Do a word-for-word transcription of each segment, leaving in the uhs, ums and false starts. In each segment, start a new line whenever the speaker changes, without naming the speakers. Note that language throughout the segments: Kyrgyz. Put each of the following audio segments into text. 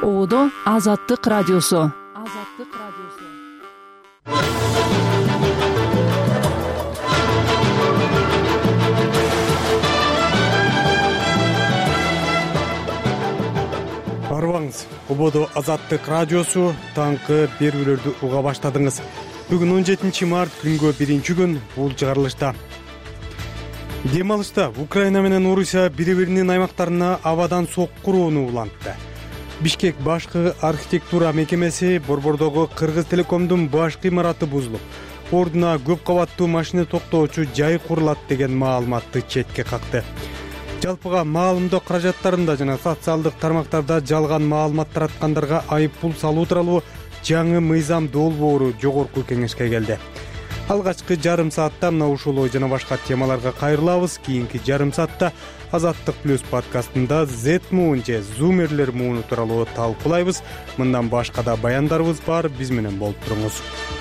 Оодо Азаттык радиосу. Азаттык радиосу.
Арбаңыз, Ободо Азаттык радиосу таңкы берүүлөрдү уга баштадыңыз. Бүгүн он жетинчи март, күнгө биринчи күн, бул чыгарылышта. Дем алышта Украина менен Орусия бири-биринин аймактарына абадан соккурууну улантты. Бишкек башкы архитектура мекемеси Борбордогу Кыргыз Телекомдун башкы имараты бузулуп, ордуна көп кабаттуу машина токтоочу жай курулат деген маалыматты четке какты. Жалпыга маалымдоо каражаттарында жана социалдык тармактарда жалган маалымат тараткандарга айып пул салуу тууралуу жаңы мыйзам долбоору жогорку кеңешке келди. Алгачкы жарым саатта мына ушул ой жана башка темаларга кайрылабыз. Кийинки жарым саатта Азаттык плюс подкастында Z Moon же Zoomерлер мууну тууралуу талкуулайбыз. Мындан башка да баяндарыбыз бар, биз менен болуп туруңуз.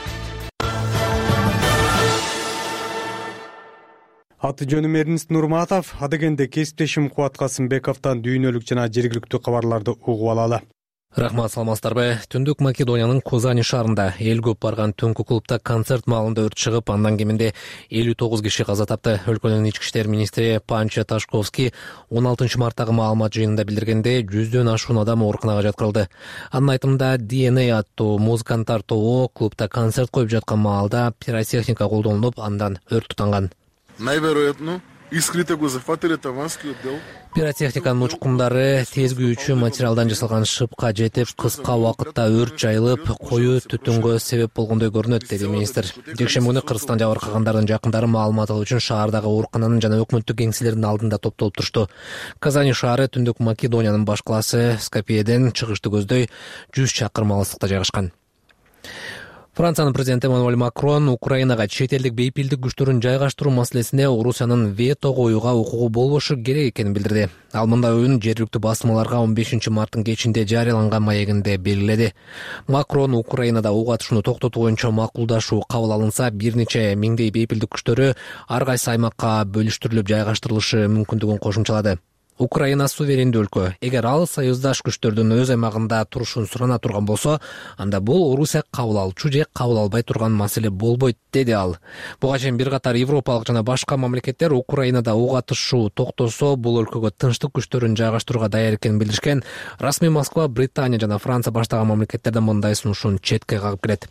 Аты жөнүм Эрнист Нурматов, адегенде кесиптешим Кубат Касымбековдон дүйнөлүк жана жергиликтүү кабарларды угуп алалы.
Рахмат, саламатсыздарбы. Түндүк Македониянын Козани шаарында эл көп барган түнкү клубда концерт маалында өрт чыгып, андан кеминде элүү тогуз киши каза тапты. Өлкөнүн ички иштер министри Панча Ташковский он алтынчы марттагы маалымат жыйынында билдиргенде, жүздөн ашуун адам ооруканага жаткырылды. Анын айтымында ди эн эй аттуу музыканттар тобу клубда концерт коюп жаткан маалда пиротехника колдонулуп, андан өрт тутанган.
Најверојатно искрите го зафатиле таванскиот дел.
Пиротехниканын учкундары тезгүүчү материалдан жасалган шыпка жетип, кыска убакытта өрт жайылып, коюу түтүнгө себеп болгондой көрүнөт, деди министр. Жекшемби күнү Кыргызстан жабыркагандардын жакындары маалымат алуу үчүн шаардагы оорукананын жана өкмөттүк кеңселердин алдында топтолуп турушту. Казани шаары Түндүк Македониянын баш калаасы Скопьеден чыгышты көздөй жүз чакырым алыстыкта жайгашкан. Франциянын президенти Эммануэль Макрон Украинага чет элдик бейпилдик күчтөрүн жайгаштыруу маселесине Орусиянын вето коюуга укугу болбошу керек экенин билдирди. Ал мындай оюн жергиликтүү басмаларга он бешинчи марттын кечинде жарыяланган маегинде белгиледи. Макрон Украинада ок атышууну токтотуу боюнча макулдашуу кабыл алынса, бир нече миңдей бейпилдик күчтөрү ар кайсы аймакка бөлүштүрүлүп жайгаштырылышы мүмкүндүгүн кошумчалады. Украина суверендүү өлкө. Эгер ал союздаш күчтөрдүн өз аймагында турушун сурана турган болсо, анда бул Орусия кабыл алчу же кабыл албай турган маселе болбойт, деди ал. Буга чейин бир катар европалык жана башка мамлекеттер Украинада ок атышуу токтосо, бул өлкөгө тынчтык күчтөрүн жайгаштырууга даяр экенин билдиришкен. Расмий Москва, Британия жана Франция баштаган мамлекеттерден мындай сунушун четке кагып келет.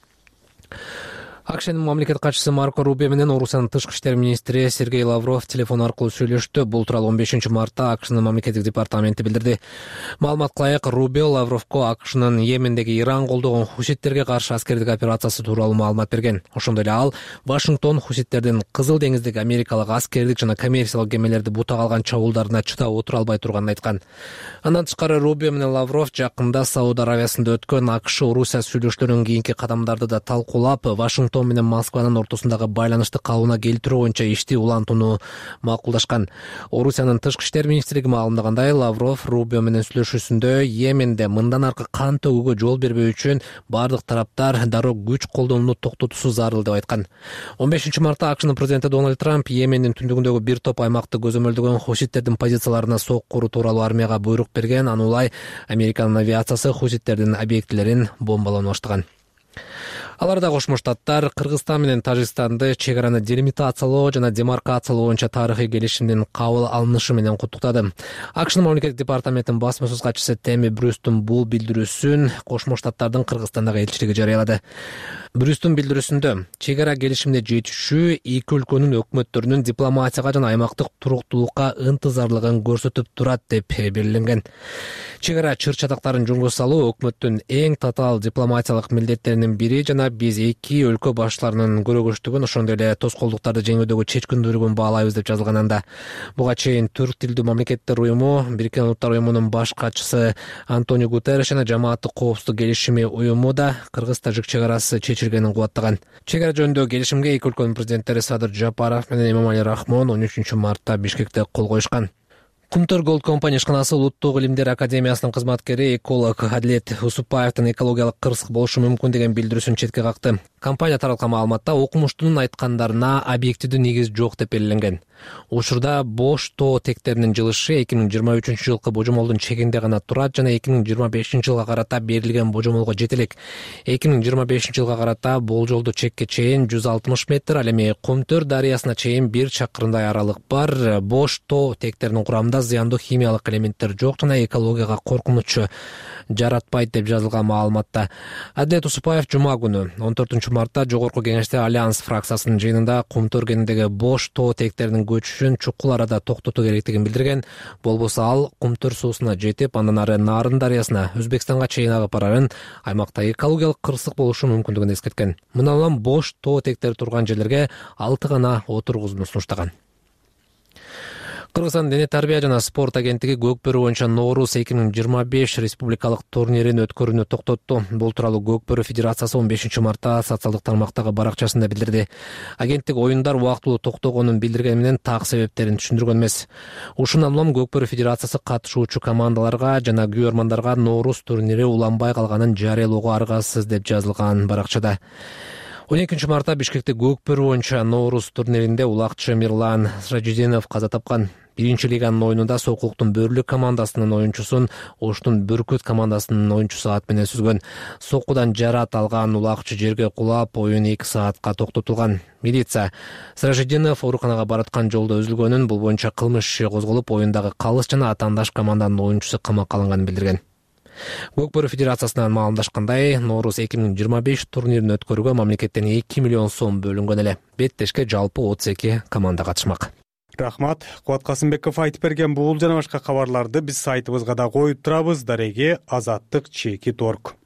АКШнын мамлекет катчысы Марко Рубио менен Орусиянын тышкы иштер министри Сергей Лавров телефон аркылуу сүйлөштү. Бул тууралуу он бешинчи мартта АКШнын мамлекеттик департаменти билдирди. Маалыматка ылайык, Рубио Лавровго АКШнын Йемендеги Иран колдогон хуситтерге каршы аскердик операциясы тууралуу маалымат берген. Ошондой эле ал Вашингтон хуситтердин Кызыл деңиздеги америкалык аскердик жана коммерциялык кемелерди бутак алган чабуулдарына чыдап отура албай турганын айткан. Андан тышкары Рубио менен Лавров жакында Сауд Аравиясында өткөн АКШ-Орусия сүйлөшүүлөрүнүн кийинки кадамдарды да талкуулап, Вашингтон менен Москванын ортосундагы байланышты калыбына келтирүү боюнча ишти улантууну макулдашкан. Орусиянын тышкы иштер министрлиги маалымдагандай, Лавров Рубио менен сүйлөшүүсүндө Йеменде мындан аркы кан төгүүгө жол бербөө үчүн бардык тараптар дароо күч колдонууну токтотуусу зарыл деп айткан. он бешинчи мартта АКШнын президенти Дональд Трамп Йемендин түндүгүндөгү бир топ аймакты көзөмөлдөгөн хуситтердин позицияларына соккуруу тууралуу армияга буйрук берген. Аны улай Американын авиациясы хуситтердин объектилерин бомбалоону баштаган. Аларда Кошмо Штаттар Кыргызстан менен Тажикстанды чек араны делимитациялоо жана демаркациялоо боюнча тарыхый келишимдин кабыл алынышы менен куттуктады. АКШнын мамлекеттик департаментинин басма сөз катчысы Теми Брюстун бул билдирүүсүн Кошмо Штаттардын Кыргызстандагы элчилиги жарыялады. Брюстун билдирүүсүндө чек ара келишимине жетишүү эки өлкөнүн өкмөттөрүнүн дипломатияга жана аймактык туруктуулукка ынтызарлыгын көрсөтүп турат деп белгиленген. Чек ара чыр-чатактарын жөнгө салуу өкмөттүн эң татаал дипломатиялык милдеттеринин бири жана биз эки өлкө башчыларынын көрөгөчтүгүн, ошондой эле тоскоолдуктарды жеңүүдөгү чечкиндүүлүгүн баалайбыз деп жазылган анда. Буга чейин түрк тилдүү мамлекеттер уюму, Бириккен Улуттар уюмунун баш катчысы Антонио Гутерриш жана жамааттык коопсуздук келишими уюму да кыргыз-тажик чек арасы чечилгенин кубаттаган. Чек ара жөнүндөгү келишимге эки өлкөнүн президенттери Садыр Жапаров менен Эмомали Рахмон он үчүнчү мартта Бишкекте кол коюшкан. Кумтөр Голд компания ишканасы Улуттук илимдер академиясынын кызматкери эколог Адилет Усупаевдин экологиялык кырсык болушу мүмкүн деген билдирүүсүн четке какты. Компания тараткан маалыматта окумуштунун айткандарына объективдүү негиз жок деп белгиленген. Учурда бош тоо тектеринин жылышы эки миң жыйырма үчүнчү жылкы божомолдун чегинде гана турат жана эки миң жыйырма бешинчи жылга карата берилген божомолго жете элек. эки миң жыйырма бешинчи жылга карата болжолдуу чекке чейин жүз алтымыш метр, ал эми Кумтөр дарыясына чейин бир чакырымдай аралык бар. Бош тоо тектеринин курамында зыяндуу химиялык элементтер жок жана экологияга коркунучу жаратпайт деп жазылган маалыматта. Адилет Усупаев жума күнү он төртүнчү мартта Жогорку Кеңеште Альянс фракциясынын жыйынында Кумтөр кенидеги бош тоо тектеринин көчүшүн чукул арада токтотуу керектигин билдирген. Болбосо ал Кумтөр суусуна жетип, андан ары Нарын дарыясына, Өзбекстанга чейин агып барарын, аймакта экологиялык кырсык болушу мүмкүндүгүн эскерткен. Мына улам бош тоо тектери турган жерлерге алты гана отургузууну сунуштаган. Кыргызстан дене тарбия жана спорт агенттиги Көкбөрү боюнча Ноорус эки миң жыйырма беш республикалык турнирин өткөрүүнү токтотту. Бул тууралуу Көкбөрү федерациясы он бешинчи мартта социалдык тармактагы баракчасында билдирди. Агенттик оюндар убактылуу токтогонун билдиргени менен так себептерин түшүндүргөн эмес. Ушундан улам Көкбөрү федерациясы катышуучу командаларга жана күйөрмандарга Ноорус турнири уланбай калганын жарыялоого аргасыз деп жазылган баракчада. он экинчи мартта Бишкекте Көкбөрү боюнча Ноорус турниринде улакчы Мирлан Сражидинов каза тапкан. Биринчи лиганын оюнунда Сокулуктун Бөрлүк командасынын оюнчусун Оштун Бүркүт командасынын оюнчусу ат менен сүзгөн. Соккудан жарат алган улакчы жерге кулап, оюн эки саатка токтотулган. Милиция Сражидинов ооруканага бараткан жолдо үзүлгөнүн, бул боюнча кылмыш иши козголуп, оюндагы калыс жана атаандаш команданын оюнчусу камакка алынганын билдирген. Көкбөрү федерациясынан маалымдашкандай, Ноорус эки миң жыйырма беш турнирин өткөрүүгө мамлекеттен эки миллион сом бөлүнгөн эле. Беттешке жалпы отуз эки команда катышмак.
Рахмат. Кубат Касымбеков айтып берген бул жана башка кабарларды биз сайтыбызга да коюп турабыз. Дареге азаттык чекит точка орг.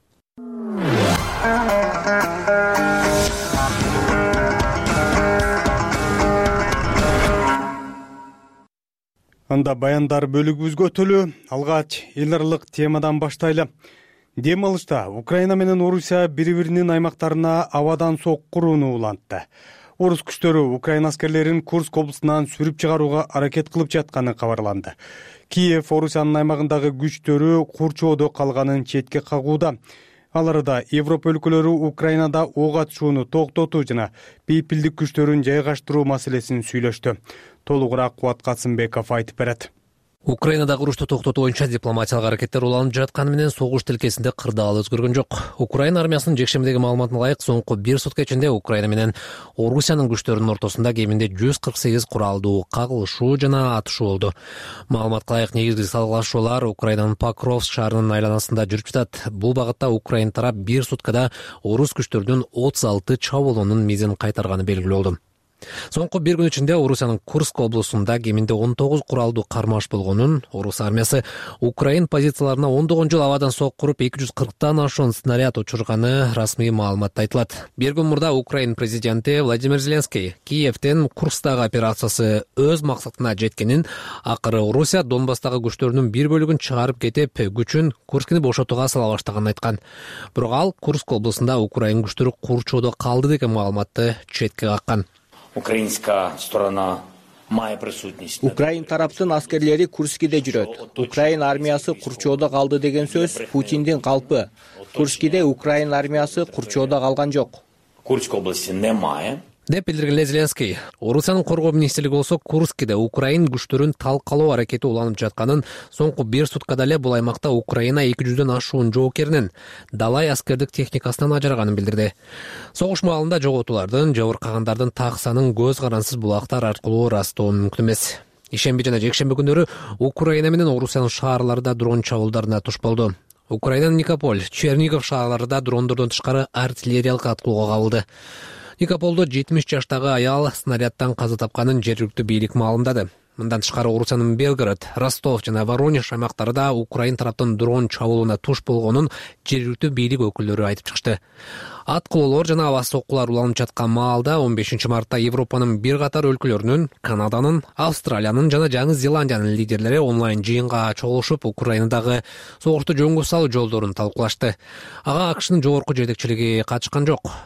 Анда баяндар бөлүгүбүзгө өтөлү. Алгач эл аралык темадан баштайлы. Дем алышта Украина менен Орусия бири-биринин аймактарына абадан соккурууну улантты. Орус күчтөрү Украина аскерлерин Курск облусунан сүрүп чыгарууга аракет кылып жатканы кабарланды. Киев Орусиянын аймагындагы күчтөрү курчоодо калганын четке кагууда. Ал арада Европа өлкөлөрү Украинада ок атышууну токтотуу жана бейпилдик күчтөрүн жайгаштыруу маселесин сүйлөштү. Толугураак Кубат Касымбеков айтып берет.
Украинадагы урушту токтотуу боюнча дипломатиялык аракеттер уланып жатканы менен согуш тилкесинде кырдаал өзгөргөн жок. Украина армиясынын жекшембидеги маалыматына ылайык, соңку бир сутка ичинде Украина менен Орусиянын күчтөрүнүн ортосунда кеминде жүз кырк сегиз куралдуу кагылышуу жана атышуу болду. Маалыматка ылайык, негизги салгылашуулар Украинанын Покровск шаарынын айланасында жүрүп жатат. Бул багытта Украина тарап бир суткада орус күчтөрүнүн отуз алты чабуулунун мизин кайтарганы белгилүү болду. Соңку бир күн ичинде Орусиянын Курск облусунда кеминде он тогуз куралдуу кармаш болгонун, Орус армиясы Украин позицияларына ондогон жыл абадан соккуруп эки жүз кырктан ашуун снаряд учурганы расмий маалыматта айтылат. Бир күн мурда Украин президенти Владимир Зеленский Киевтен Курскдагы операциясы өз максатына жеткенин, акыры Орусия Донбасстагы күчтөрүнүн бир бөлүгүн чыгарып кетип, күчүн Курскни бошотууга сала баштаганын айткан. Бирок ал Курск облусунда Украин күчтөрү курчоодо калды деген маалыматты четке каккан.
Украинская сторона має присутність.
Украин тараптын аскерлери Курскиде жүрөт. Украин армиясы курчоодо калды деген сөз Путиндин калпы. Курскиде Украин армиясы курчоодо калган жок.
Курск области немає.
деп билдирген Зеленский. Орусиянын коргоо министрлиги болсо Курскиде Украин күчтөрүн талкалоо аракети уланып жатканын, соңку бир суткада эле бул аймакта Украина эки жүздөн ашуун жоокеринин далай аскердик техникасынан ажыраганын билдирди. Согуш маалында жоготуулардын, жабыркагандардын так санын көз карансыз булактар аркылуу ырастоо мүмкүн эмес. Ишемби жана жекшемби күндөрү Украина менен Орусиянын шаарларында дрон чабуулдарына туш болду. Украинанын Никополь, Чернигов шаарларында дрондордон тышкары артиллериялык аткылууга кабылды. Никополдо жетимиш жаштагы аял снарядтан каза тапканын жергиликтүү бийлик маалымдады. Мындан тышкары Орусиянын Белгород, Ростов жана Воронеж аймактарында Украин тараптын дрон чабуулуна туш болгонун жергиликтүү бийлик өкүлдөрү айтып чыкты. Аткылоолор жана аба соккулар уланып жаткан маалда он бешинчи мартта Европанын бир катар өлкөлөрүнүн, Канаданын, Австралиянын жана Жаңы Зеландиянын лидерлери онлайн жыйынга чогулушуп, Украинадагы согушту жөнгө салуу жолдорун талкуулашты. Ага АКШнын жогорку жетекчилиги катышкан жок.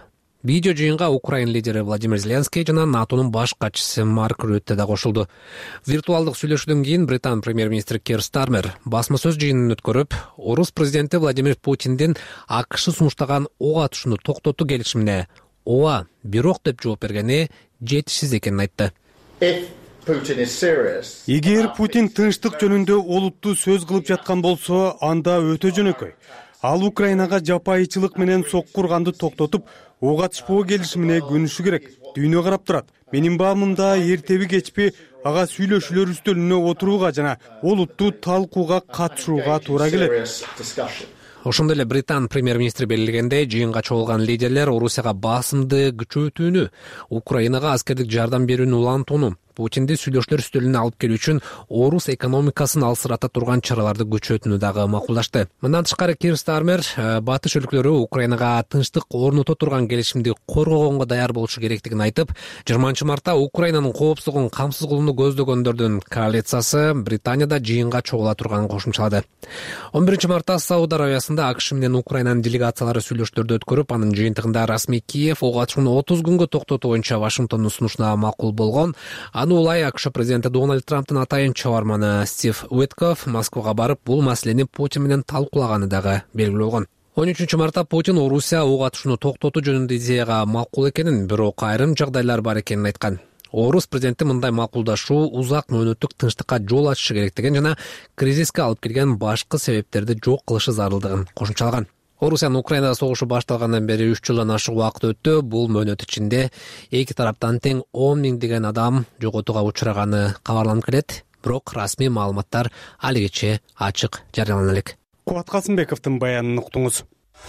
Видео жыйынга Украина лидери Владимир Зеленский жана НАТОнун баш катчысы Марк Рютте да кошулду. Виртуалдык сүйлөшүүдөн кийин Британ премьер-министри Кир Стармер басма сөз жыйынын өткөрүп, орус президенти Владимир Путиндин АКШ сунуштаган ок атышууну токтотуу келишимине ооба, бирок деп жооп бергени жетишсиз экенин айтты.
Эгер Путин тынчтык жөнүндө олуттуу сөз кылып жаткан болсо, анда өтө жөнөкөй. Ал Украинага жапайычылык менен сокку урганды токтотуп, ок атышпоо келишимине көнүшү керек. Дүйнө карап турат. Менин баамымда эртеби кечпи ага сүйлөшүүлөр үстөлүнө отурууга жана олуттуу талкууга катышууга туура келет.
Ошондой эле Британ премьер-министри белгилегендей, жыйынга чогулган лидерлер Орусияга басымды күчөтүүнү, Украинага аскердик жардам берүүнү улантууну, Путинди сүйлөшүүлөр үстөлүнө алып келүү үчүн орус экономикасын алсырата турган чараларды күчөтүүнү дагы макулдашты. Мындан тышкары Кир Стармер батыш өлкөлөрү Украинага тынчтык орното турган келишимди коргогонго даяр болушу керектигин айтып, жыйырманчы мартта Украинанын коопсуздугун камсыз кылууну көздөгөндөрдүн коалициясы Британияда жыйынга чогула турганын кошумчалады. он биринчи мартта Сауд Аравиясында АКШ менен Украинанын делегациялары сүйлөшүүлөрдү өткөрүп, анын жыйынтыгында расмий Киев ок атышууну отуз күнгө токтотуу боюнча Вашингтондун сунушуна макул болгон. Аны улай АКШ президенти Дональд Трамптын атайын чабарманы Стив Уиткофф Москвага барып, бул маселени Путин менен талкуулаганы дагы белгилүү болгон. он үчүнчү мартта Путин Орусия ок атышууну токтотуу жөнүндө идеяга макул экенин, бирок айрым жагдайлар бар экенин айткан. Орус президенти мындай макулдашуу узак мөөнөттүк тынчтыкка жол ачышы керектигин жана кризиске алып келген башкы себептерди жок кылышы зарылдыгын кошумчалаган. Орусиянын Украинада согушу башталгандан бери үч жылдан ашык убакыт өттү. Бул мөөнөт ичинде эки тараптан тең он миңдеген адам жоготууга учураганы кабарланып келет. Бирок расмий маалыматтар алигече ачык жарыялана элек.
Кубат Касымбековдун баянын уктуңуз.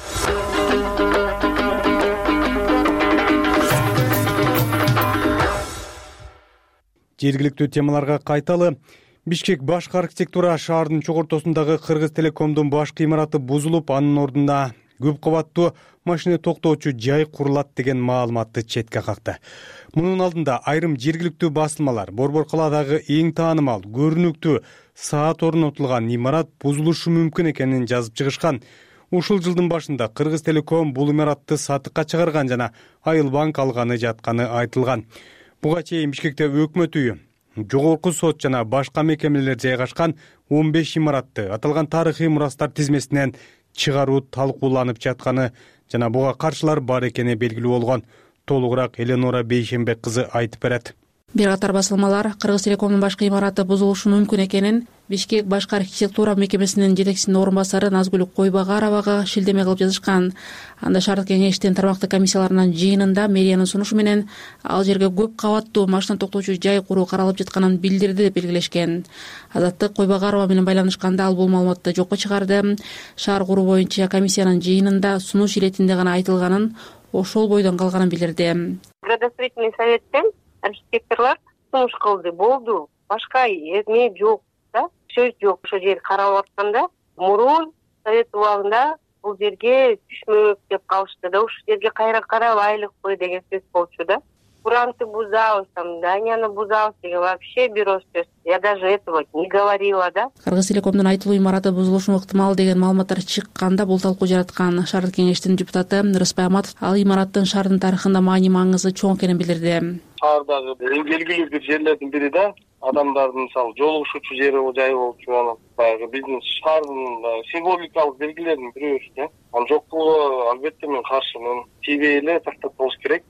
Жергиликтүү темаларга кайталы. Бишкек башкы архитектура шаардын чогортосундагы Кыргыз Телекомдун башкы имараты бузулуп, анын ордуна көп кабаттуу машина токтоочу жай курулат деген маалыматты четке какты. Мунун алдында айрым жергиликтүү басылмалар Борбор калаадагы эң таанымал, көрүнүктүү саат орнотулган имарат бузулушу мүмкүн экенин жазып чыгышкан. Ушул жылдын башында Кыргыз Телеком бул имаратты сатыкка чыгарган жана Айыл банк алганы жатканы айтылган. Буга чейин Бишкекте өкмөт үйү, Жогорку сот жана башка мекемелер жайгашкан он беш имаратты аталган тарыхый мурастар тизмесинен чыгаруу талкууланып жатканы жана буга каршылар бар экени белгилүү болгон. Толугураак Эленора Бейшембек кызы айтып берет.
Бир катар басылмалар Кыргыз Телекомдун башкы имараты бузулушу мүмкүн экенин Бишкек башкы архитектура мекемесинин жетекчисинин орун басары Назгүл Койбагаровага шилдеме кылып жазышкан. Анда шаардык кеңештин тармактык комиссияларынын жыйынында мэриянын сунушу менен ал жерге көп кабаттуу машина токтоочу жай куруу каралып жатканын билдирди деп белгилешкен. Азаттык Койбагарова менен байланышканда ал бул маалыматты жокко чыгарды. Шаар куруу боюнча комиссиянын жыйынында сунуш иретинде гана айтылганын, ошол бойдон калганын билдирди.
Градостроительный советтен архитекторлор сунуш кылды, болду. Башка эме жок да, сөз жок. Ошол жер каралып атканда, мурун совет убагында бул жерге түшмөк деп калышты да, ушул жерге кайра карабайлыкпы деген сөз болчу да. Куранты бузабыз, там, Данияны бузабыз деген вообще бирөө сөз. Я даже этого не говорила, да.
Кыргыз Телекомдун айтылуу имараты бузулушу ыктымал деген маалыматтар чыкканда бул талкуу жараткан шаардык кеңештин депутаты Рыспай Аматов ал имараттын шаардын тарыхында маани маңызы чоң экенин билдирди.
Шаардагы эң белгилүү бир жерлердин бири да, адамдардын мисалы жолугушуучу жери жай болчу, анан баягы биздин шаардын символикалык белгилеринин бирөөсү да. Анын жоктугуна албетте мен каршымын. Тийбей эле тактап болуш керек.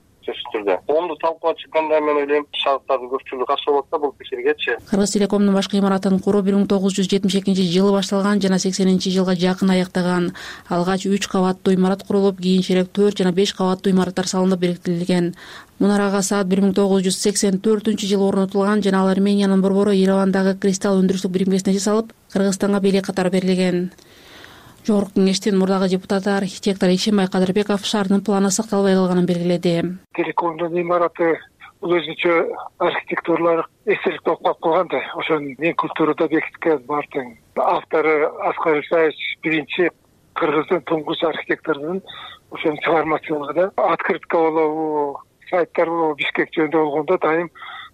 Онду талкууга чыкканда мен ойлойм, шаардардын көпчүлүгү каршы болот да бул пикиргечи.
Кыргыз Телекомдун башкы имаратын куруу бир миң тогуз жүз жетимиш экинчи жылы башталган жана сексенинчи жылга жакын аяктаган. Алгач үч кабаттуу имарат курулуп, кийинчерээк төрт жана беш кабаттуу имараттар салынып бириктирилген. Мунарага саат бир миң тогуз жүз сексен төртүнчү жылы орнотулган жана ал Армениянын борбору Еревандагы кристалл өндүрүштүк биримгесине жасалып, Кыргызстанга белек катары берилген. Жогорку кеңештин мурдагы депутаты архитектор Ишембай Кадырбеков шаардын планы сакталбай калганын белгиледи.
Телекомдун имараты бул өзүнчө архитектурлар эстелик болуп калган да, ошонун эң культурада бекиткен баардык. Автору Аскар Исаевич биринчи кыргыздын туңгуч архитекторунун ошонун чыгармачылыгы да. Открытка болобу, сайттар болобу Бишкек жөнүндө болгондо дайым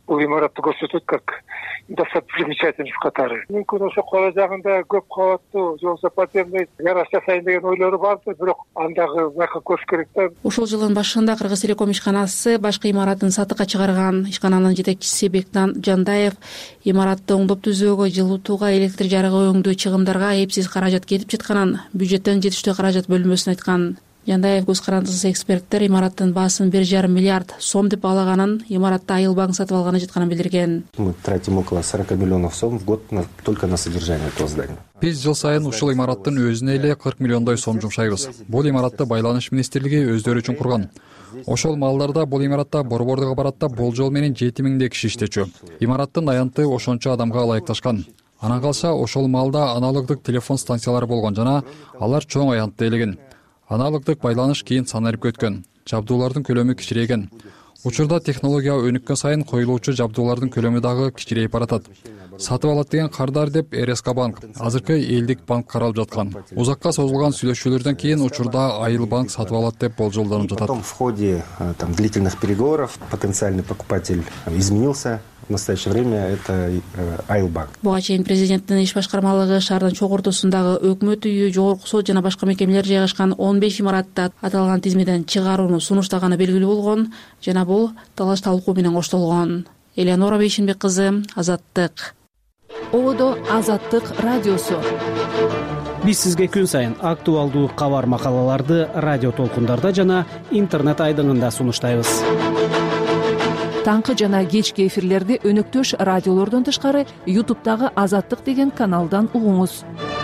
бул имаратты көрсөтөт как достопримечательность катары. Мүмкүн ошо кала жагында көп кабаттуу же болбосо подземный гараж жасайын деген ойлору барды, бирок андагы байка көрүш керек да.
Ушул жылдын башында Кыргыз Телеком ишканасы башкы имаратын сатыкка чыгарган. Ишкананын жетекчиси Бектан Жандаев имаратты оңдоп түзүүгө, жылытууга, электр жарыгы өңдүү чыгымдарга эпсиз каражат кетип жатканын, бюджеттен жетиштүү каражат бөлүнбөсүн айткан. Жандаев көз карандысыз эксперттер имараттын баасын бир жарым миллиард сом деп баалаганын, имаратты Айыл банк сатып алганы жатканын билдирген.
Мы тратим около сорок миллионов сом в год на, только на содержание этого здания.
Биз жыл сайын ушул имараттын өзүнө эле кырк миллиондой сом жумшайбыз. Бул имаратты Байланыш министрлиги өздөрү үчүн курган. Ошол маалдарда бул имаратта борбордук аппаратта болжол менен жети миңдей киши иштечү. Имараттын аянты ошончо адамга ылайыкташкан. Анан калса ошол маалда аналогдук телефон станциялары болгон жана алар чоң аянтты ээлеген. Аналогдук байланыш кийин санарип өткөн. Жабдуулардын көлөмү кичирейген. Учурда технология өнүккөн сайын коюлуучу жабдуулардын көлөмү дагы кичирейип баратат. Сатып алат деген кардар деп эр эс ка банк, азыркы элдик банк каралып жаткан. Узакка созулган сүйлөшүүлөрдөн кийин учурда Айыл банк сатып алат деп болжолдонуп жатат.
Потом в ходе там длительных переговоров потенциальный покупатель изменился. В настоящее время это Айыл банк.
Буга чейин президенттин иш башкармалыгы шаардын чогуу ортосундагы өкмөт үйү, жогорку сот жана башка мекемелер жайгашкан он беш имаратты аталган тизмеден чыгарууну сунуштаганы белгилүү болгон жана бул талаш талкуу менен коштолгон. Элеонора Бейшинбек кызы, Азаттык.
Ободо Азаттык радиосу.
Биз сизге күн сайын актуалдуу кабар макалаларды радио толкундарда жана интернет айдыңында сунуштайбыз.
Таңкы жана кечки эфирлерди өнөктөш радиолордон тышкары ютубтагы Азаттык деген каналдан угуңуз.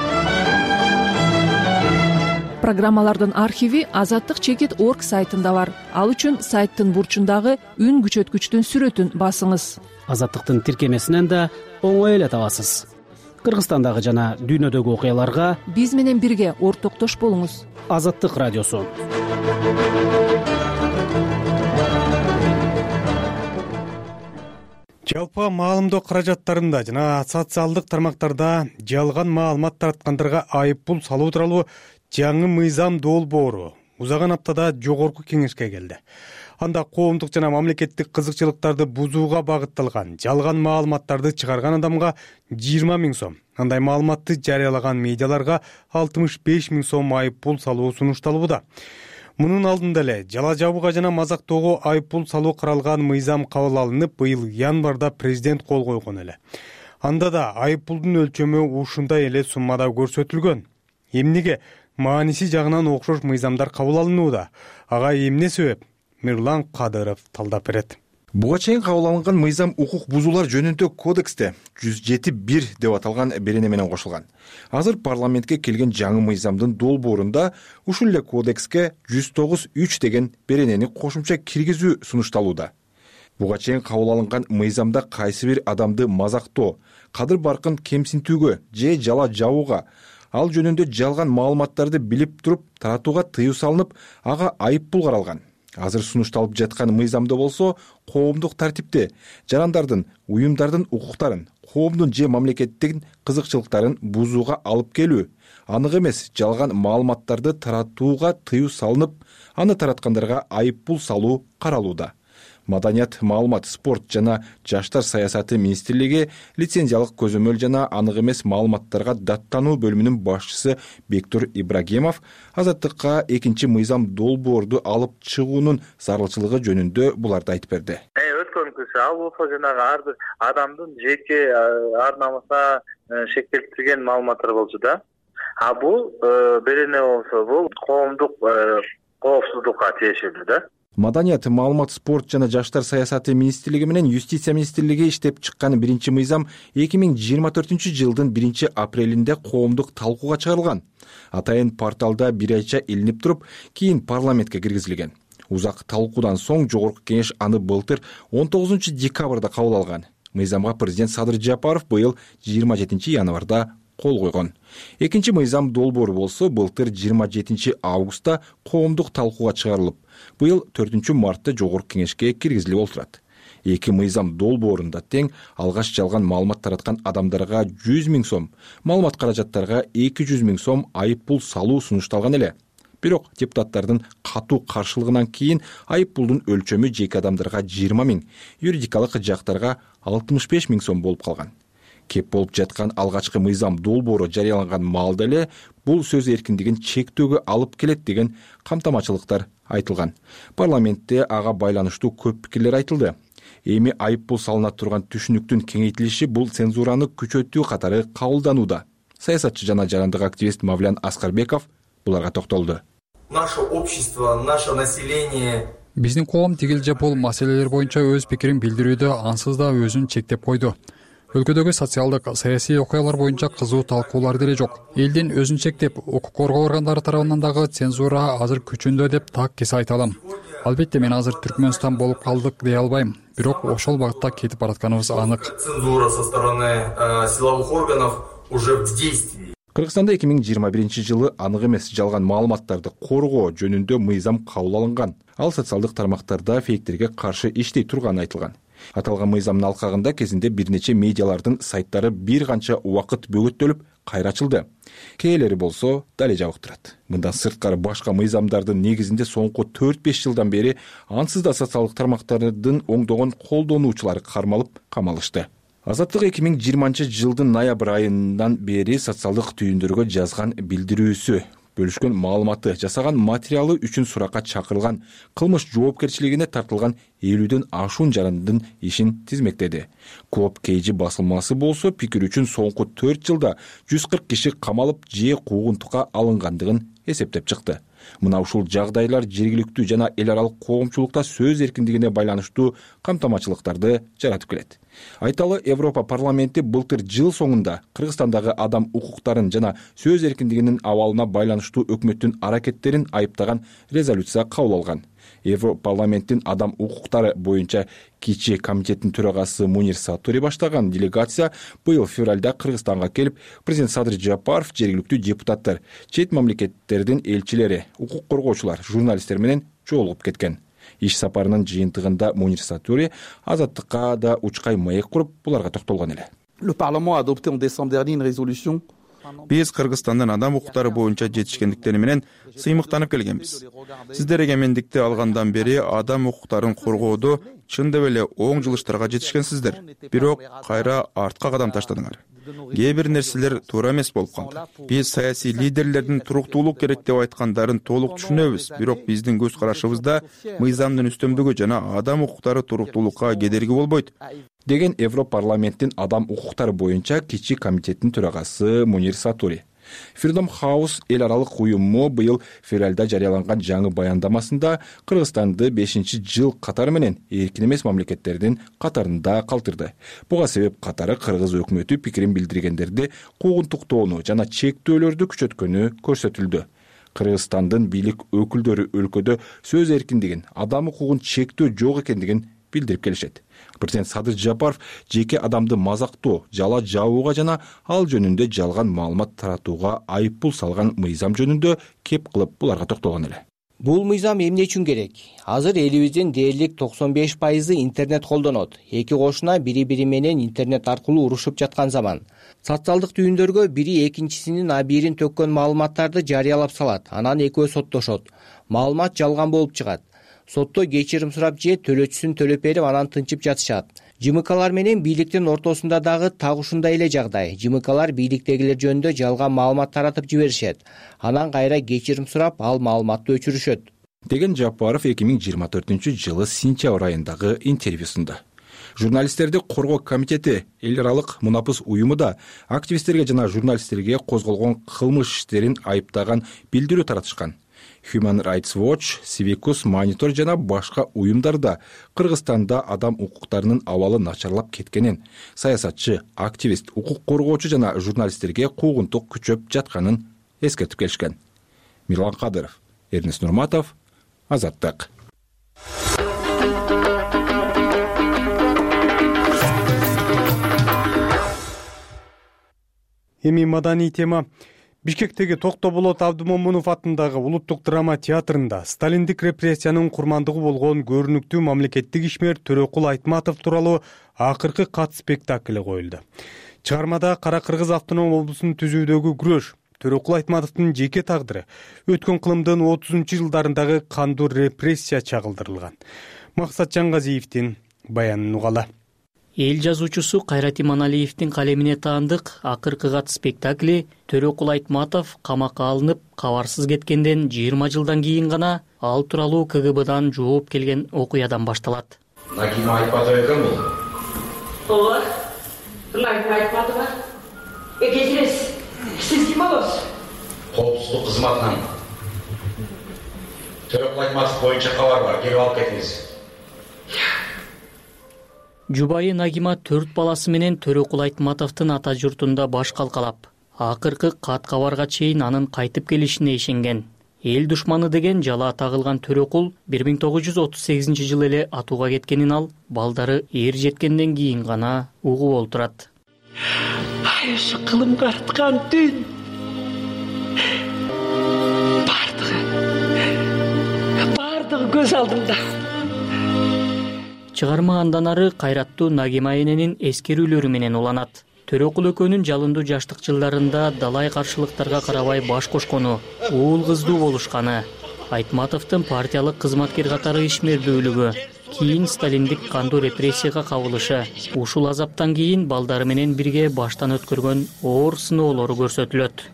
Программалардын архиви азаттык чекит точка орг сайтында бар. Ал үчүн сайттын бурчундагы үн күчөткүчтүн сүрөтүн басыңыз.
Азаттыктын тиркемесинен да оңой эле табасыз. Кыргызстандагы жана дүйнөдөгү окуяларга
биз менен бирге ортоктош болуңуз.
Азаттык радиосу.
Жалпы маалымдоо каражаттарында жана социалдык тармактарда жалган маалымат тараткандарга айыппул салуу тууралуу жаңы мыйзам долбоору узаган аптада жогорку кеңешке келди. Анда коомдук жана мамлекеттик кызыкчылыктарды бузууга багытталган жалган маалыматтарды чыгарган адамга жыйырма миң сом, андай маалыматты жарыялаган медиаларга алтымыш беш миң сом айыппул салуу сунушталууда. Мунун алдында эле жала жабууга жана мазактоого айыппул салуу каралган мыйзам кабыл алынып, быйыл январда президент кол койгон эле. Анда да айыппулдун өлчөмү ушундай эле суммада көрсөтүлгөн. Эмнеге мааниси жагынан окшош мыйзамдар кабыл алынууда? Ага эмне себеп? Мирлан Кадыров талдап берет.
Буга чейин кабыл алынган мыйзам укук бузуулар жөнүндө кодексте жүз жети бир деп аталган берене менен кошулган. Азыр парламентке келген жаңы мыйзамдын долбоорунда ушул эле кодекске жүз тогуз үч деген беренени кошумча киргизүү сунушталууда. Буга чейин кабыл алынган мыйзамда кайсы бир адамды мазактоо, кадыр баркын кемсинтүүгө же жала жабууга, ал жөнүндө жалган маалыматтарды билип туруп таратууга тыюу салынып, ага айыппул каралган. Азыр сунушталып жаткан мыйзамда болсо коомдук тартипти, жарандардын, уюмдардын укуктарын, коомдун же мамлекеттин кызыкчылыктарын бузууга алып келүү, анык эмес жалган маалыматтарды таратууга тыюу салынып, аны тараткандарга айыппул салуу каралууда. Маданият, маалымат, спорт жана жаштар саясаты министрлиги лицензиялык көзөмөл жана анык эмес маалыматтарга даттануу бөлүмүнүн башчысы Бектур Ибрагимов Азаттыкка экинчи мыйзам долбоорду алып чыгуунун зарылчылыгы жөнүндө буларды айтып берди.
Өткөнкүсү ал болсо жанагы ар бир адамдын жеке ар намысына шектелтилген маалыматтар болчу да. А бул берене болсо бул коомдук коопсуздукка тиешелүү да.
Маданият, маалымат, спорт жана жаштар саясаты министрлиги менен юстиция министрлиги иштеп чыккан биринчи мыйзам эки миң жыйырма төртүнчү жылдын биринчи апрелинде коомдук талкууга чыгарылган. Атайын порталда бир айча илинип туруп, кийин парламентке киргизилген. Узак талкуудан соң жогорку кеңеш аны былтыр он тогузунчу декабрда кабыл алган. Мыйзамга президент Садыр Жапаров быйыл жыйырма жетинчи январда кол койгон. Экинчи мыйзам долбоору болсо былтыр жыйырма жетинчи августта коомдук талкууга чыгарылып, быйыл төртүнчү мартта жогорку кеңешке киргизилип отурат. Эки мыйзам долбоорунда тең алгаш жалган маалымат тараткан адамдарга жүз миң сом, маалымат каражаттарга эки жүз миң сом айыппул салуу сунушталган эле. бирок депутаттардын катуу каршылыгынан кийин айып пулдун өлчөмү жеке адамдарга жыйырма миң, юридикалык жактарга алтымыш беш миң сом болуп калган. Кеп болуп жаткан алгачкы мыйзам долбоору жарыяланган маалда эле бул сөз эркиндигин чектөөгө алып келет деген камтамачылыктар айтылган. Парламентте ага байланыштуу көп пикирлер айтылды. Эми айып пул салына турган түшүнүктүн кеңейтилиши бул цензураны күчөтүү катары кабылданууда. Саясатчы жана жарандык активист Мавлян Аскарбеков буларга токтолду.
Наше общество, наше население
Биздин коом тигил же бул маселелер боюнча өз пикирин билдирүүдө ансыз да өзүн чектеп койду. Өлкөдөгү социалдык, саясий окуялар боюнча кызуу талкуулар деле жок. Элдин өзүн чектеп, укук коргоо органдары тарабынан дагы цензура азыр күчүндө деп так кесе айта алам. Албетте мен азыр Түркмөнстан болуп калдык дей албайм, бирок ошол багытта кетип баратканыбыз анык.
Цензура со стороны силовых органов уже в действии.
Кыргызстанда эки миң жыйырма биринчи жылы анык эмес жалган маалыматтарды коргоо жөнүндө мыйзам кабыл алынган. Ал социалдык тармактарда фейктерге каршы иштей турганы айтылган. Аталган мыйзамдын алкагында кезинде бир нече медиалардын сайттары бир канча убакыт бөгөттөлүп кайра ачылды. Кээлери болсо дале жабыктырат. Мындан сырткары башка мыйзамдардын негизинде соңку төрт беш жылдан бери ансыз да социалдык тармактардын оңдогон колдонуучулары кармалып камалышты. Азаттык эки миң жыйырманчы жылдын ноябрь айынан бери социалдык түйүндөргө жазган билдирүүсү, бөлүшкөн маалыматы, жасаган материалы үчүн суракка чакырылган, кылмыш жоопкерчилигине тартылган элүүдөн ашуун жарандын ишин тизмектеди. Коп Кейжи басылмасы болсо пикир үчүн соңку төрт жылда жүз кырк киши камалып же куугунтукка алынгандыгын эсептеп чыкты. Мына ушул жагдайлар жергиликтүү жана эл аралык коомчулукта сөз эркиндигине байланыштуу камтамачылыктарды жаратып келет. Айталы, Европа парламенти былтыр жыл соңунда Кыргызстандагы адам укуктарын жана сөз эркиндигинин абалына байланыштуу өкмөттүн аракеттерин айыптаган резолюция кабыл алган. Европа парламенттин адам укуктары боюнча кичи комитеттин төрагасы Мунир Сатури баштаган делегация быйыл февралда Кыргызстанга келип, президент Садыр Жапаров, жергиликтүү депутаттар, чет мамлекеттердин элчилери, укук коргоочулар, журналисттер менен жолугуп кеткен. Иш сапарынын жыйынтыгында Мунир Сатури азаттыкка да учкай маек куруп, буларга токтолгон эле.
Le Parlement a adopté en décembre dernier une résolution.
Биз Кыргызстандын адам укуктары боюнча жетишкендиктери менен сыймыктанып келгенбиз. Сиздер эгемендикти алгандан бери адам укуктарын коргоодо чындап эле оң жылыштарга жетишкенсиздер. Бирок кайра артка кадам таштадыңар. Кээ бир нерселер туура эмес болуп калды. Биз саясий лидерлердин туруктуулук керек деп айткандарын толук түшүнөбүз, бирок биздин көз карашыбызда мыйзамдын үстөмдүгү жана адам укуктары туруктуулукка кедерги болбойт
деген Европа парламенттин адам укуктары боюнча кичи комитеттин төрагасы Мунир Сатури. Freedom House эл аралык уюму быйыл февралда жарыяланган жаңы баяндамасында Кыргызстанды бешинчи жыл катары менен эркин эмес мамлекеттердин катарында калтырды. Буга себеп катары Кыргыз өкмөтү пикирин билдиргендерди куугунтуктоону жана чектөөлөрдү күчөткөнү көрсөтүлдү. Кыргызстандын бийлик өкүлдөрү өлкөдө сөз эркиндигин, адам укугун чектөө жок экендигин билдирип келишет. Президент Садыр Жапаров жеке адамды мазактоо, жала жабууга жана ал жөнүндө жалган маалымат таратууга айып пул салган мыйзам жөнүндө кеп кылып буларга токтолгон эле.
Бул мыйзам эмне үчүн керек? Азыр элибиздин дээрлик токсон беш пайызы интернет колдонот. Эки кошуна бири-бири менен интернет аркылуу урушуп жаткан заман. Социалдык түйүндөргө бири экинчисинин абийирин төккөн маалыматтарды жарыялап салат, анан экөө соттошот. Маалымат жалган болуп чыгат. Сотто кечирим сурап же төлөөчүсүн төлөп берип анан тынчып жатышат. ЖМКлар менен бийликтин ортосунда дагы так ушундай эле жагдай. ЖМКлар бийликтегилер жөнүндө жалган маалымат таратып жиберишет. Анан кайра кечирим сурап, ал маалыматты өчүрүшөт.
Деген Жапаров эки миң жыйырма төртүнчү жылы сентябрь айындагы интервьюсунда. Журналисттерди коргоо комитети эл аралык мунапыс уюму да активисттерге жана журналисттерге козголгон кылмыш иштерин айыптаган билдирүү таратышкан. Human Rights Watch, Civicus Monitor жана башка уюмдарда Кыргызстанда адам укуктарынын абалы начарлап кеткенин, саясатчы, активист, укук коргоочу жана журналисттерге куугунтук күчөп жатканын эскертип келишкен. Мирлан Кадыров, Эрнест Нурматов, Азаттык.
Эми маданий тема. Бишкектеги Токтоболот Абдымомунов атындагы Улуттук драма театрында сталиндик репрессиянын курмандыгы болгон көрүнүктүү мамлекеттик ишмер Төрөкул Айтматов тууралуу акыркы кат спектакли коюлду. Чыгармада Кара Кыргыз автоном облусун түзүүдөгү күрөш, Төрөкул Айтматовдун жеке тагдыры өткөн кылымдын отузунчу жылдарындагы кандуу репрессия чагылдырылган. Максат Жаңгазиевдин баянын угалы.
Эл жазуучусу Кайрат Иманалиевдин калемине таандык акыркы кат спектакли Төрөкул Айтматов камакка алынып, кабарсыз кеткенден жыйырма жылдан кийин гана ал тууралуу ка гэ бдан жооп келген окуядан башталат.
Нагима Айтматова экен бул.
Ооба. Нагима Айтматова. Экечиңиз, сиз ким болосуз?
Коопсуздук кызматынан. Төрөкул Айтматов боюнча кабар бар, келип алып кетиңиз.
Жубайы Нагима төрт баласы менен Төрөкул Айтматовдун ата журтунда баш калкалап, акыркы кат кабарга чейин анын кайтып келишине ишенген. Эл душманы деген жала тагылган Төрөкул бир миң тогуз жүз отуз сегизинчи жылы эле атууга кеткенин ал балдары эр жеткенден кийин гана угуп олтурат.
Ай, ушу кылымга арткан түн. Бардыгы. Бардыгы көз алдымда.
Чыгарма андан ары кайраттуу Нагима эненин эскерүүлөрү менен уланат. Төрөкул экөөнүн жалындуу жаштык жылдарында далай каршылыктарга карабай баш кошкону, уул кыздуу болушканы, Айтматовдун партиялык кызматкер катары ишмердүүлүгү, кийин сталиндик кандуу репрессияга кабылышы, ушул азаптан кийин балдары менен бирге баштан өткөргөн оор сыноолору көрсөтүлөт.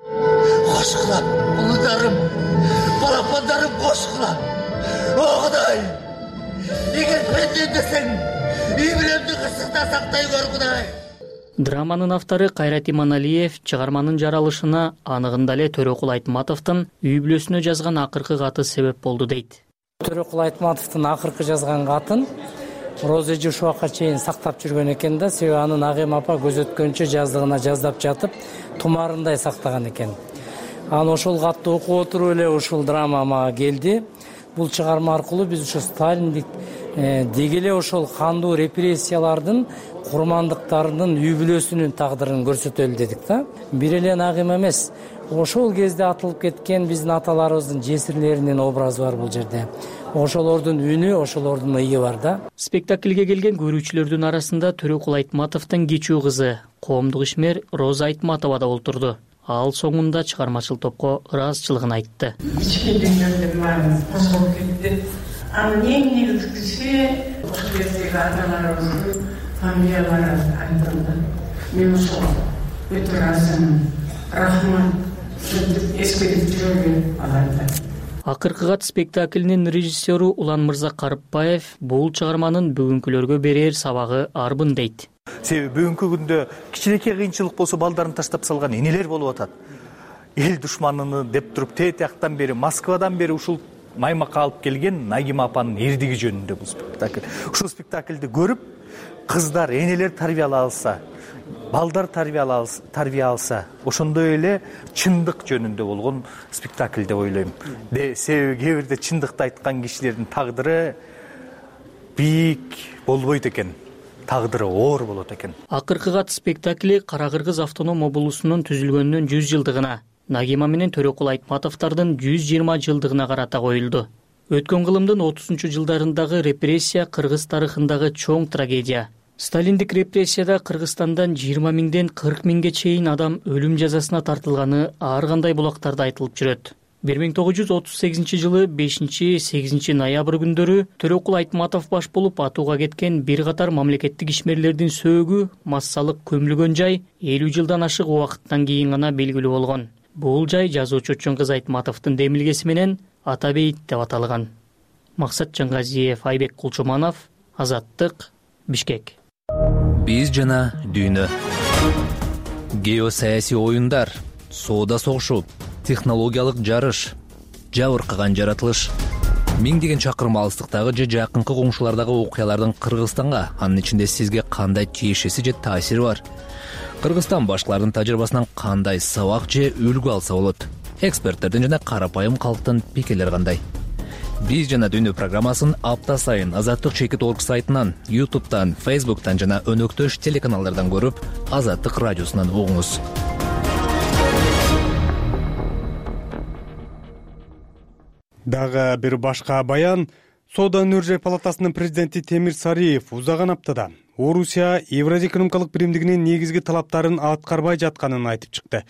Кошкула, улударым, балапандарым кошкула. О Кудай! Эгер менден десең, үй бүлөмдү кырсыкта сактай көр, Кудай.
Драманын автору Кайрат Иманалиев чыгарманын жаралышына анығында эле Төрөкул Айтматовдун үй бүлөсүнө жазган акыркы каты себеп болду дейт.
Төрөкул Айтматовдун акыркы жазган катын Роза эже ушул убакка чейин сактап жүргөн экен да, себеби аны Нагима апа көз өткөнчө жаздыгына жаздап жатып, тумарындай сактаган экен. Аны ошол катты окуп отуруп эле ушул драма мага келди. Бул чыгарма аркылуу биз ошо сталиндик деги эле ошол кандуу репрессиялардын курмандыктарынын үй бүлөсүнүн тагдырын көрсөтөлү дедик да. Бир эле Нагима эмес, ошол кезде атылып кеткен биздин аталарыбыздын жесирлеринин образы бар бул жерде. Ошолордун үнү, ошолордун ыйы бар да.
Спектакльге келген көрүүчүлөрдүн арасында Төрөкул Айтматовдун кичүү кызы, коомдук ишмер Роза Айтматова да олтурду. Ал соңунда чыгармачыл топко ыраазычылыгын айтты.
Ичкенденгендер баарыбыз кошулуп кетти. Анын эң негизгиси ошол кездеги аталарыбыздын фамилиялары айтылды. Мен ошол өтө ыраазымын. Рахмат, деп эскерип жүргөн аларды.
Акыркы кат спектаклинин режиссеру Улан Мырза Карыпбаев бул чыгарманын бүгүнкүлөргө берер сабагы арбын дейт.
Себеби бүгүнкү күндө кичинекей кыйынчылык болсо балдарын таштап салган энелер болуп атат. Эл душманыны деп туруп тетияктан бери, Москвадан бери ушул Маймакка алып келген Нагима апанын эрдиги жөнүндө бул спектакль. Ушул спектакльди көрүп, кыздар, энелер тарбиялала алса, балдар тарбия алса, ошондой эле чындык жөнүндө болгон спектакль деп ойлойм. Себеби кээ бирде чындыкты айткан кишилердин тагдыры бийик болбойт экен. Тагдыры оор болот экен.
Акыркы кат спектакли Кара-Кыргыз автоном облусунун түзүлгөнүнүн жүз жылдыгына, Нагима менен Төрөкул Айтматовдордун жүз жыйырма жылдыгына карата коюлду. Өткөн кылымдын отузунчу жылдарындагы репрессия Кыргыз тарыхындагы чоң трагедия. Сталиндик репрессияда Кыргызстандан жыйырма миңден кырк миңге чейин адам өлүм жазасына тартылганы ар кандай булактарда айтылып жүрөт. бир миң тогуз жүз отуз сегизинчи жылы бешинчи сегизинчи ноябрь күндөрү Төрөкул Айтматов баш болуп атууга кеткен бир катар мамлекеттик ишмерлердин сөөгү массалык көмүлгөн жай элүү жылдан ашык убакыттан кийин гана белгилүү болгон. Бул жай жазуучу Чоңкыз Айтматовдун демилгеси менен Ата бейит деп аталган. Максат Жаңгазиев, Айбек Кулчуманов, Азаттык, Бишкек.
Биз жана дүйнө. Геосаясий оюндар, соода согушу, технологиялык жарыш, жабыркаган жаратылыш. Миңдеген чакырым алыстыктагы же жакынкы коңшулардагы окуялардын Кыргызстанга, анын ичинде сизге кандай тиешеси же таасири бар? Кыргызстан башкалардын тажрыйбасынан кандай сабак же үлгү алса болот? Эксперттердин жана карапайым калктын пикирлери кандай? Биз жана дүйнө программасын апта сайын Азаттык чекит точка орг сайтынан, ютубтан, фейсбуктан жана өнөктөш телеканалдардан көрүп, Азаттык радиосунан угуңуз.
Дагы бир башка баян. Соода өнөр палатасынын президенти Темир Сариев узаган аптада Орусия Евразия экономикалык биримдигинин негизги талаптарын аткарбай жатканын айтып чыкты.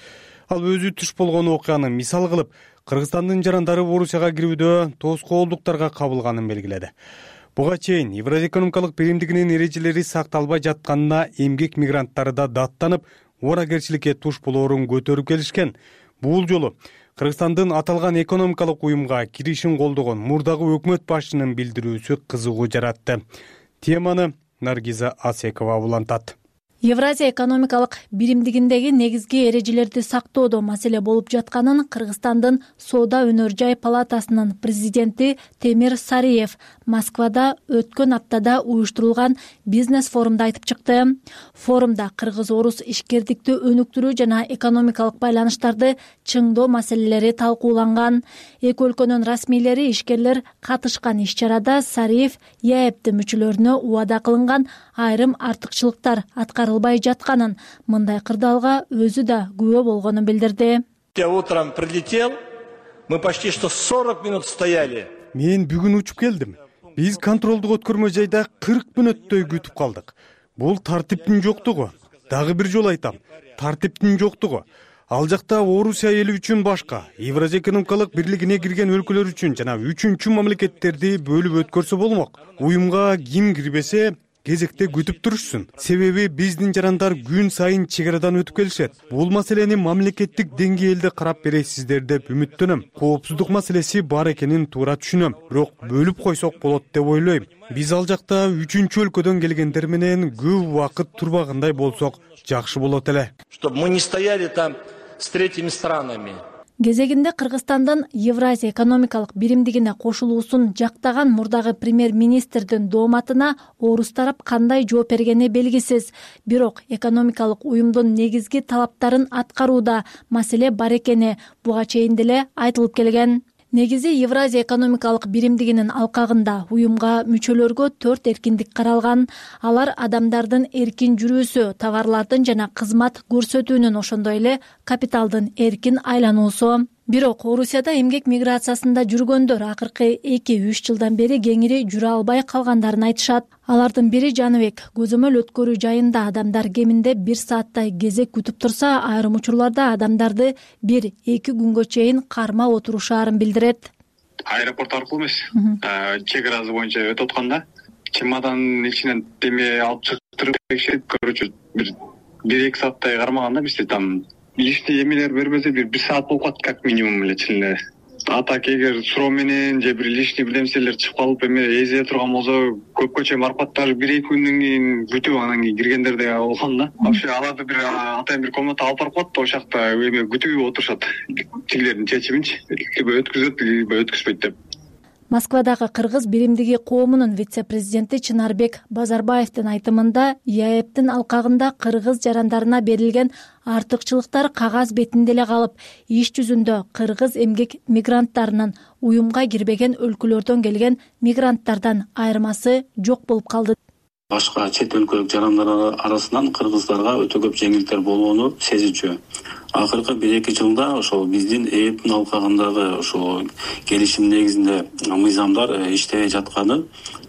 Ал өзү туш болгон окуяны мисал кылып, Кыргызстандын жарандары Орусияга кирүүдө тоскоолдуктарга кабылганын белгиледи. Буга чейин Евразия экономикалык биримдигинин эрежелери сакталбай жатканына эмгек мигранттары да даттанып, ооракерчиликке туш болоорун көтөрүп келишкен. Бул жолу Кыргызстандын аталган экономикалык уюмга киришин колдогон мурдагы өкмөт башчынын билдирүүсү кызыгуу жаратты. Теманы Наргиза Асекова улантат.
Евразия экономикалык биримдигиндеги негизги эрежелерди сактоодо маселе болуп жатканын Кыргызстандын Соода өнөр жай палатасынын президенти Темир Сариев Москвада өткөн аптада уюштурулган бизнес форумда айтып чыкты. Форумда кыргыз-орус ишкердикти өнүктүрүү жана экономикалык байланыштарды чыңдоо маселелери талкууланган. Эки өлкөнүн расмийлери, ишкерлер катышкан иш-чарада Сариев ЯЭП мүчөлөрүнө убада кылынган айрым артыкчылыктар аткарылбай жатканын, мындай кырдаалга өзү да күбө болгонун билдирди.
Я утром прилетел, мы почти что сорок минут стояли.
Мен бүгүн учуп келдим. Биз контролдук өткөрмө жайда кырк мүнөттөй күтүп калдык. Бул тартиптин жоктугу. Дагы бир жолу айтам, тартиптин жоктугу. Ал жакта Орусия эли үчүн башка, Евразия экономикалык бирлигине кирген өлкөлөр үчүн жана үчүнчү мамлекеттерди бөлүп өткөрсө болмок. Уюмга ким кирбесе кезекте күтүп турушсун. Себеби биздин жарандар күн сайын чек арадан өтүп келишет. Бул маселени мамлекеттик деңгээлде карап бересиздер деп үмүттөнөм. Коопсуздук маселеси бар экенин туура түшүнөм. Бирок бөлүп койсок болот деп ойлойм. Биз ал жакта үчүнчү өлкөдөн келгендер менен көп убакыт турбагандай болсок жакшы болот эле.
Чтобы мы не стояли там с третьими странами.
Кезегинде Кыргызстандын Евразия экономикалык биримдигине кошулуусун жактаган мурдагы премьер-министрдин дооматына орус тарап кандай жооп бергени белгисиз. Бирок экономикалык уюмдун негизги талаптарын аткарууда маселе бар экени буга чейин деле айтылып келген. Негизи Евразия экономикалык биримдигинин алкагында уюмга мүчөлөргө төрт эркиндик каралган. Алар адамдардын эркин жүрүүсү, товарлардын жана кызмат көрсөтүүнүн, ошондой эле капиталдын эркин айлануусу. Бирок Орусияда эмгек миграциясында жүргөндөр акыркы эки үч жылдан бери кеңири жүрө албай калгандарын айтышат. Алардын бири Жаныбек. Көзөмөл өткөрүү жайында адамдар кеминде бир сааттай кезек күтүп турса, айрым учурларда адамдарды бир эки күнгө чейин кармап отурушаарын билдирет.
Аэропорт аркылуу эмес, чек арасы боюнча өтүп атканда чемоданын ичинен деме алып чыктырып текшерип, короче, бир бир эки сааттай кармаганда бизде там лишний эмелер бербесе бир бир саат болуп калат как минимум эле чын. А так эгер суроо менен же бир лишний билемселер чыгып калып эме эзее турган болсо көпкө чейин барып калат, даже бир эки күндөн кийин күтүп анан кийин киргендер да болгон да. Вообще аларды бир атайын бир комната алып барып коет да, ошол жакта эме күтүп отурушат. Тигилердин чечиминчи, либо өткүзөт, либо өткүзбөйт деп.
Москвадагы кыргыз биримдиги коомунун вице-президенти Чынарбек Базарбаевдин айтымында ЯЭПтин алкагында кыргыз жарандарына берилген артыкчылыктар кагаз бетинде эле калып, иш жүзүндө кыргыз эмгек мигранттарынын уюмга кирбеген өлкөлөрдөн келген мигранттардан айырмасы жок болуп калды.
Башка чет өлкөлүк жарандар арасынан кыргыздарга өтө көп жеңилдиктер болгону сезичү. Акыркы бир эки жылда ошол биздин ЭЭПтин алкагындагы ошол келишим негизинде мыйзамдар иштебей жатканы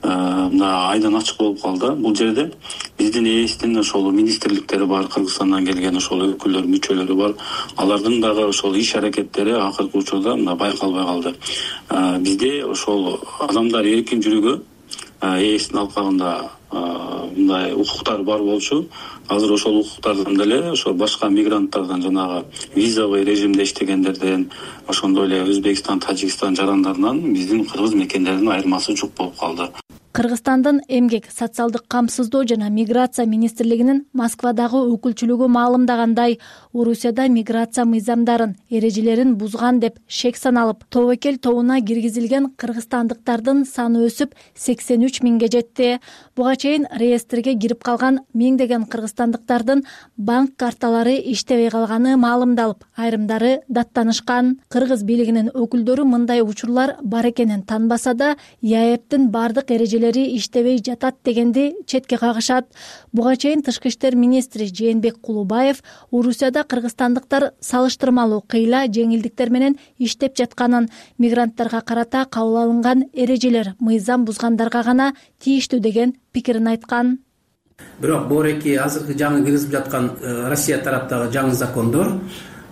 мына айдан ачык болуп калды. Бул жерде биздин ЭЭСтин ошол министрликтери бар, Кыргызстандан келген ошол өкүлдөр, мүчөлөрү бар. Алардын дагы ошол иш аракеттери акыркы учурда мына байкалбай калды. Бизде ошол адамдар эркин жүрүүгө ЭЭСтин алкагында мындай укуктар бар болчу. Азыр ошол укуктардан деле ошо башка мигранттардан, жанагы визовый режимде иштегендерден, ошондой эле Өзбекстан, Тажикстан жарандарынан биздин кыргыз мекендердин айырмасы жок болуп калды.
Кыргызстандын эмгек, социалдык камсыздоо жана миграция министрлигинин Москвадагы өкүлчүлүгү маалымдагандай, Орусияда миграция мыйзамдарын, эрежелерин бузган деп шек саналып, тобокел тобуна киргизилген кыргызстандыктардын саны өсүп сексен үч миңге жетти. Буга чейин реестрге кирип калган миңдеген кыргызстандыктардын банк карталары иштебей калганы маалымдалып, айрымдары даттанышкан. Кыргыз бийлигинин өкүлдөрү мындай учурлар бар экенин танбаса да, ЯЭПтин бардык эрежелери иштебей жатат дегенди четке кагышат. Буга чейин тышкы иштер министри Жээнбек Кулубаев Орусияда кыргызстандыктар салыштырмалуу кыйла жеңилдиктер менен иштеп жатканын, мигранттарга карата кабыл алынган эрежелер мыйзам бузгандарга гана тийиштүү деген пикирин айткан.
Бирок бореки азыркы жаңы киргизип жаткан Россия тараптагы жаңы закондор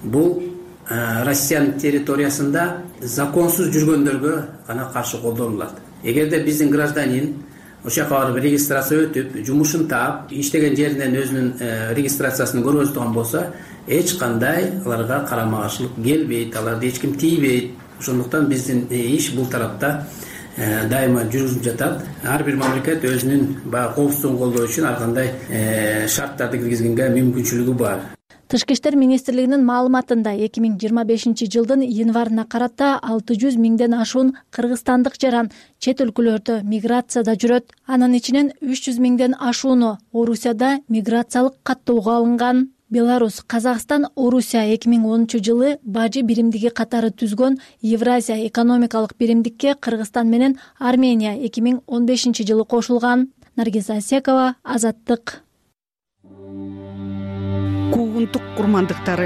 бул Россиянын территориясында законсуз жүргөндөргө гана каршы колдонулат. Эгерде биздин гражданин ошол жака барып регистрация өтүп, жумушун таап, иштеген жеринен өзүнүн регистрациясын көргөзүп болсо, эч кандай аларга карама каршылык келбейт, аларды эч ким тийбейт. Ошондуктан биздин иш бул тарапта дайыма жүрүлүп жатат. Ар бир мамлекет өзүнүн баягы коопсуздугун колдоо үчүн ар кандай шарттарды киргизгенге мүмкүнчүлүгү бар.
Тышкы иштер министрлигинин маалыматында эки миң жыйырма бешинчи жылдын январына карата алты жүз миңден ашуун кыргызстандык жаран чет өлкөлөрдө миграцияда жүрөт. Анын ичинен үч жүз миңден ашууну Орусияда миграциялык каттоого алынган. Беларусь, Казакстан, Орусия эки миң онунчу жылы бажы биримдиги катары түзгөн Евразия экономикалык биримдикке Кыргызстан менен Армения эки миң он бешинчи жылы кошулган. Наргиза Асекова, Азаттык.
Куугунтук курмандыктары.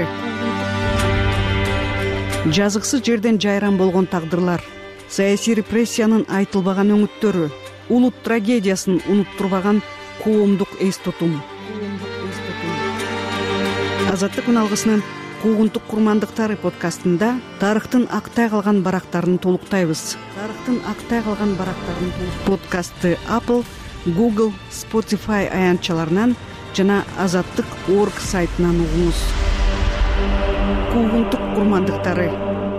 Жазыксыз жерден жайран болгон тагдырлар, саясий репрессиянын айтылбаган өңүттөрү, улут трагедиясын унуттурбаган коомдук эс тутум. Азаттык үналгысынын Куугунтук курмандыктары подкастында тарыхтын актай калган барактарын толуктайбыз. Тарыхтын актай калган барактарын подкастты Apple, Google, Spotify аянтчаларынан жана азаттык точка орг сайтынан угуңуз. Куугунтук курмандыктары.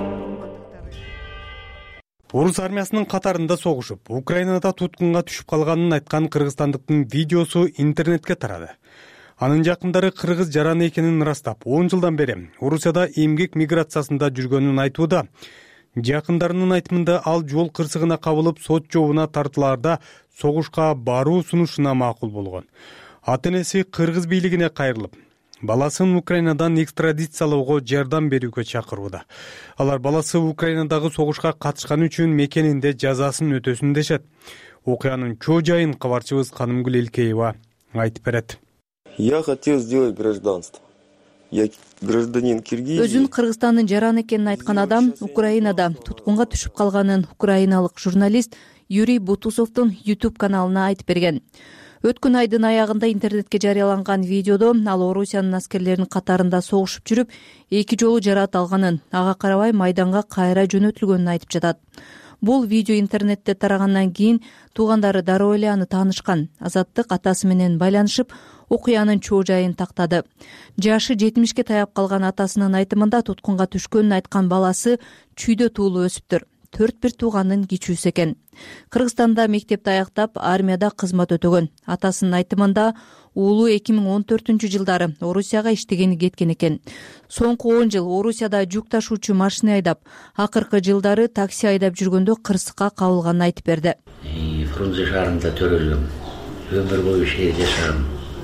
Орус армиясынын катарында согушуп, Украинада туткунга түшүп калганын айткан кыргызстандыктын видеосу интернетке тарады. Анын жакындары кыргыз жараны экенин ырастап, он жылдан бери Орусияда эмгек миграциясында жүргөнүн айтууда. Жакындарынын айтымында ал жол кырсыгына кабылып, сот жообуна тартылаарда согушка баруу сунушуна макул болгон. Ата-энеси кыргыз бийлигине кайрылып, баласын Украинадан экстрадициялоого жардам берүүгө чакырууда. Алар баласы Украинадагы согушка катышканы үчүн мекенинде жазасын өтөсүн дешет. Окуянын чоо жайын кабарчыбыз Канымгүл Элкеева айтып берет.
Я хотел сделать гражданство. Я гражданин Киргизии.
Өзүн Кыргызстандын жараны экенин айткан адам Украинада туткунга түшүп калганын украиналык журналист Юрий Бутусовдун YouTube каналына айтып берген. Өткөн айдын аягында интернетке жарыяланган видеодо ал Орусиянын аскерлеринин катарында согушуп жүрүп, эки жолу жараат алганын, ага карабай майданга кайра жөнөтүлгөнүн айтып жатат. Бул видео интернетте тарагандан кийин туугандары дароо эле аны таанышкан. Азаттык атасы менен байланышып, окуянын чоо жайын тактады. Жашы жетимишке таяп калган атасынын айтымында туткунга түшкөнүн айткан баласы чүйдө туулуп өсүптүр. Төрт бир тууганын кичүүсү экен. Кыргызстанда мектепти аяктап, армияда кызмат өтөгөн. Атасынын айтымында уулу эки миң он төртүнчү жылдары Орусияга иштегени кеткен экен. Соңку он жыл Орусияда жүк ташуучу машина айдап, акыркы жылдары такси айдап жүргөндө кырсыкка кабылганын айтып берди.
Фрунзе шаарында төрөлгөм. Өмүр бою шаар жашагам.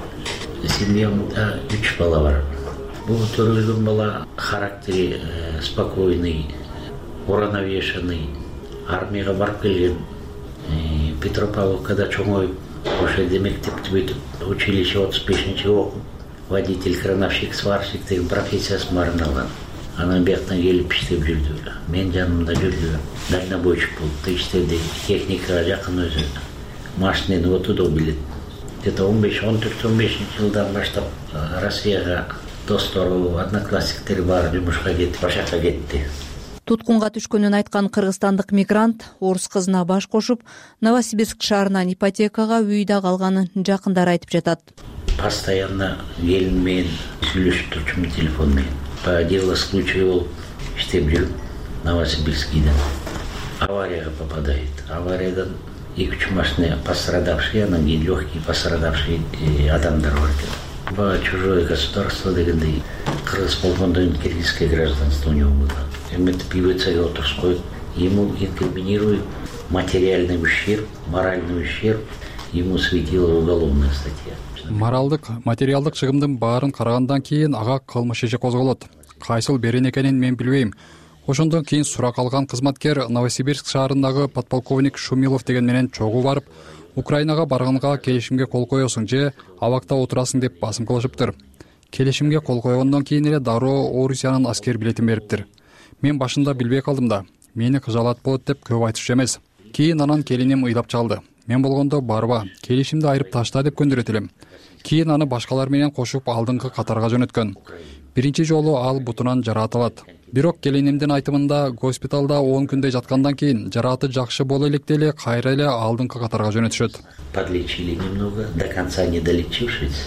Семьямда үч бала бар. Бул төрөлгөн бала характери спокойный, уравновешенный, армияга барып келген. Петропавловкада чоңоюп, ошол жерде мектепти бүтүп, училище отуз бешинчи окуп, водитель, крановщик, сварщик деген профессиясын баарын алган. Анан бияктан келип иштеп жүрдү. Мен жанымда жүрдү. Дальнобойщик болуп иштеди. Техникага жакын өзү. Машинени отудо билет. Где-то он беш он төрт он бешинчи жылдан баштап Россияга достору, одноклассниктери баары жумушка кетип, башакка кетти.
Туткунга түшкөнүн айткан кыргызстандык мигрант орус кызына баш кошуп, Новосибирск шаарынан ипотекага үйдө калганын жакындары айтып жатат.
Постоянно келин менен сүйлөшүп турчумун телефон менен. По делу случая болуп иштеп жүрүп, Новосибирскийден аварияга попадает. Авариядан эки үч машина пострадавшие, анан кийин легкий пострадавшие адамдар бар экен. Баа чужое государство дегендей, кыргыз болгондон кийин киргизское гражданство у него было. Эметип ИВЦге отуруп коюп, ему инкриминирует материальный ущерб, моральный ущерб, ему светила уголовная статья.
Моралдык, материалдык чыгымдын баарын карагандан кийин ага кылмыш иши козголот. Кайсыл берен экенин мен билбейм. Ошондон кийин сурак алган кызматкер Новосибирск шаарындагы подполковник Шумилов деген менен чогуу барып, Украинага барганга келишимге кол коесуң же абакта отурасың деп басым кылышыптыр. Келишимге кол койгондон кийин эле дароо Орусиянын аскер билетин бериптир. Мен башында билбей калдым да, мени кыжалат болот деп көп айтышчу эмес. Кийин анан келиним ыйлап чалды. Мен болгондо барба, келишимди айырып ташта деп көндүрөт элем. Кийин аны башкалар менен кошуп алдыңкы катарга жөнөткөн. биринчи жолу ал бутунан жараат алат. Бирок келинимдин айтымында госпиталда он күндөй жаткандан кийин жарааты жакшы боло электе эле кайра эле алдыңкы катарга жөнөтүшөт.
Подлечили немного, до конца не долечившись,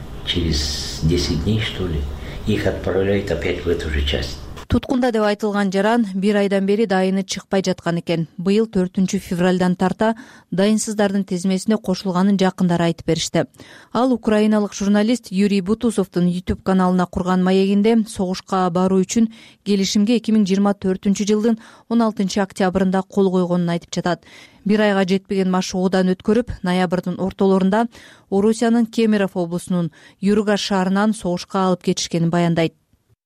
через десять дней, что ли, их отправляют опять в эту же часть.
Туткунда деп айтылган жаран бир айдан бери дайыны чыкпай жаткан экен. Быйыл төртүнчү февралдан тарта дайынсыздардын тизмесине кошулганын жакындары айтып беришти. Ал украиналык журналист Юрий Бутусовдун YouTube каналына курган маегинде согушка баруу үчүн келишимге эки миң жыйырма төртүнчү жылдын он алтынчы октябрында кол койгонун айтып жатат. Бир айга жетпеген машыгуудан өткөрүп, ноябрдын ортолорунда Орусиянын Кемерово облусунун Юргаш шаарынан согушка алып кетишкенин баяндайт.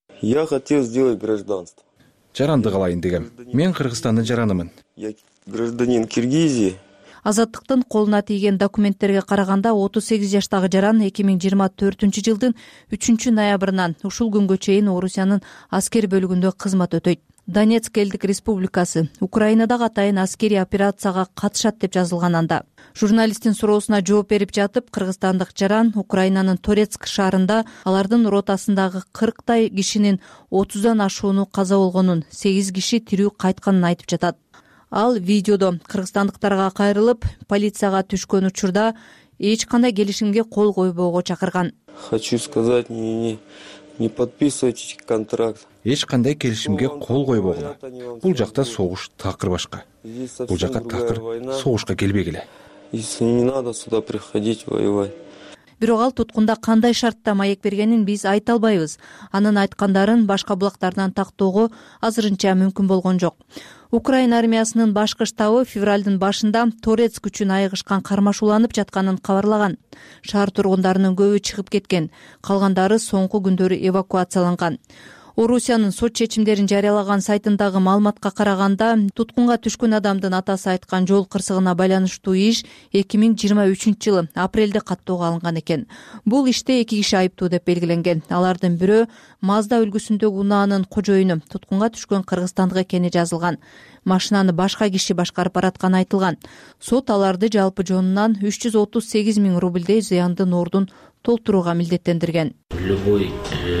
Я хотел сделать гражданство.
Жаранды калайын дегем. Мен Кыргызстандын жаранымын.
Я гражданин Киргизии.
Азаттыктын колуна тийген документтерге караганда отуз сегиз жаштагы жаран эки миң жыйырма төртүнчү жылдын үчүнчү ноябрынан ушул күнгө чейин Орусиянын аскер бөлүгүндө кызмат өтөйт. Донецк элдик республикасы Украинадагы атайын аскерий операцияга катышат деп жазылган анда. Журналисттин суроосуна жооп берип жатып, кыргызстандык жаран Украинанын Торецк шаарында алардын ротасындагы кырктай кишинин отуздан ашууну каза болгонун, сегиз киши тирүү кайтканын айтып жатат. Ал видеодо кыргызстандыктарга кайрылып, полицияга түшкөн учурда эч кандай келишимге кол койбоого чакырган.
Хочу сказать, не не подписывайте контракт.
Эч кандай келишимге кол койбогула. Бул жакта согуш такыр башка. Бул жака такыр согушка келбегиле.
Если не надо сюда приходить воевать.
Бирок ал туткунда кандай шартта маек бергенин биз айта албайбыз. Анын айткандарын башка булактардан тактоого азырынча мүмкүн болгон жок. Украина армиясынын башкы штабы февралдын башында Торецк үчүн айыгышкан кармашууланып жатканын кабарлаган. Шаар тургундарынын көбү чыгып кеткен, калгандары соңку күндөрү эвакуацияланган. Орусиянын сот чечимдерин жарыялаган сайтындагы маалыматка караганда, туткунга түшкөн адамдын атасы айткан жол кырсыгына байланыштуу иш эки миң жыйырма үчүнчү жылы апрелде каттоого алынган экен. Бул иште эки киши айыптуу деп белгиленген. Алардын бирөө Мазда үлгүсүндөгү унаанын кожоюну, туткунга түшкөн кыргызстандык экени жазылган. Машинаны башка киши башкарып баратканы айтылган. Сот аларды жалпы жонунан үч жүз отуз сегиз миң рубльдей зыяндын ордун толтурууга милдеттендирген.
Любой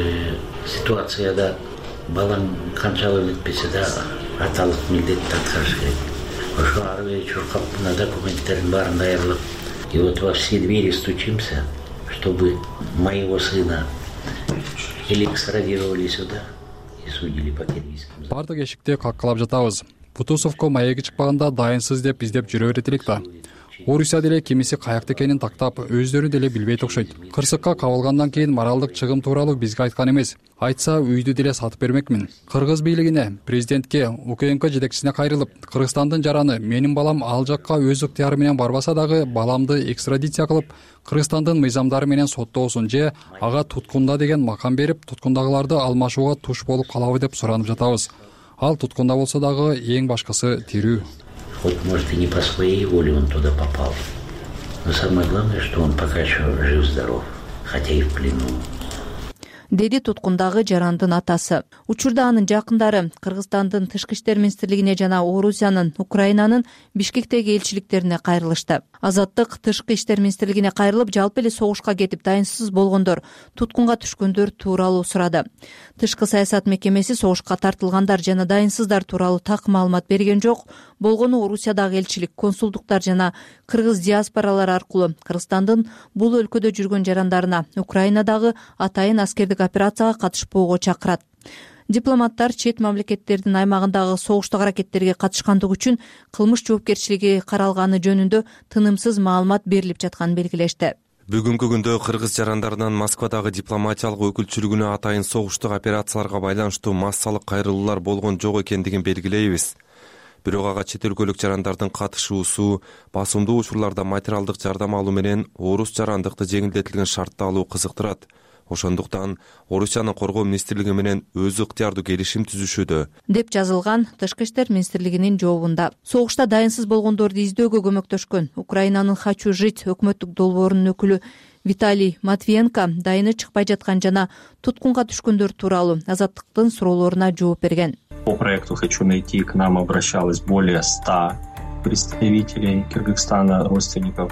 ситуацияда балам канчалык өтпесе да аталык милдетти аткарыш керек. Ошо ары бери чуркап мына документтердин баарын даярдап, и вот во все двери стучимся, чтобы моего сына элексирировали сюда и судили по киргизским.
Бардык эшикте каккалап жатабыз. Бутусовко маеги чыкпаганда дайынсыз деп издеп жүрө берет элек да. Орусия деле кемиси каякта экенин тактап, өздөрү деле билбейт окшойт. Кырсыкка кабылгандан кийин моралдык чыгым тууралуу бизге айткан эмес. Айтса үйдү деле сатып бермекмин. Кыргыз бийлигине, президентке, УКМК жетекчисине кайрылып, Кыргызстандын жараны менин балам ал жакка өз ыктыяры менен барбаса дагы баламды экстрадиция кылып, Кыргызстандын мыйзамдары менен соттоосун же ага туткунда деген макам берип, туткундагыларды алмашууга туш болуп калабы деп суранып жатабыз. Ал туткунда болсо дагы эң башкысы тирүү.
Хоть, может, и не по своей воле он туда попал. Но самое главное, что он пока еще жив-здоров, хотя и в плену.
Деди туткундагы жарандын атасы. Учурда анын жакындары Кыргызстандын тышкы иштер министрлигине жана Орусиянын Украинанын Бишкектеги элчиликтерине кайрылышты. Азаттык тышкы иштер министрлигине кайрылып, жалпы эле согушка кетип дайынсыз болгондор, туткунга түшкөндөр тууралуу сурады. Тышкы саясат мекемеси согушка тартылгандар жана дайынсыздар тууралуу так маалымат берген жок. Болгону Орусиядагы элчилик, консулдуктар жана кыргыз диаспоралары аркылуу Кыргызстандын бул өлкөдө жүргөн жарандарына Украинадагы атайын аскердик операцияга катышпоого чакырат. Дипломаттар чет мамлекеттердин аймагындагы согуштук аракеттерге катышкандыгы үчүн кылмыш жоопкерчилиги каралганы жөнүндө тынымсыз маалымат берилип жатканын белгилешти.
Бүгүнкү күндө кыргыз жарандарынан Москвадагы дипломатиялык өкүлчүлүгүнө атайын согуштук операцияларга байланыштуу массалык кайрылуулар болгон жок экендигин белгилейбиз. Бирок ага чет өлкөлүк жарандардын катышуусу, басымдуу учурларда материалдык жардам алуу менен орус жарандыкты жеңилдетилген шартта алуу кызыктырат. Ошондуктан Орусиянын коргоо министрлиги менен өз ыктыярдуу келишим түзүшүүдө, деп
жазылган Тышкы иштер министрлигинин жообунда. Согушта дайынсыз болгондорду издөөгө көмөктөшкөн Украинанын «Хочу жить» өкмөттүк долбоорунун өкүлү Виталий Матвиенко дайыны чыкпай жаткан жана туткунга түшкөндөр тууралуу Азаттыктын суроолоруна жооп берген.
По проекту «Хочу найти» к нам обращалось более ста представителей Кыргызстана, родственников.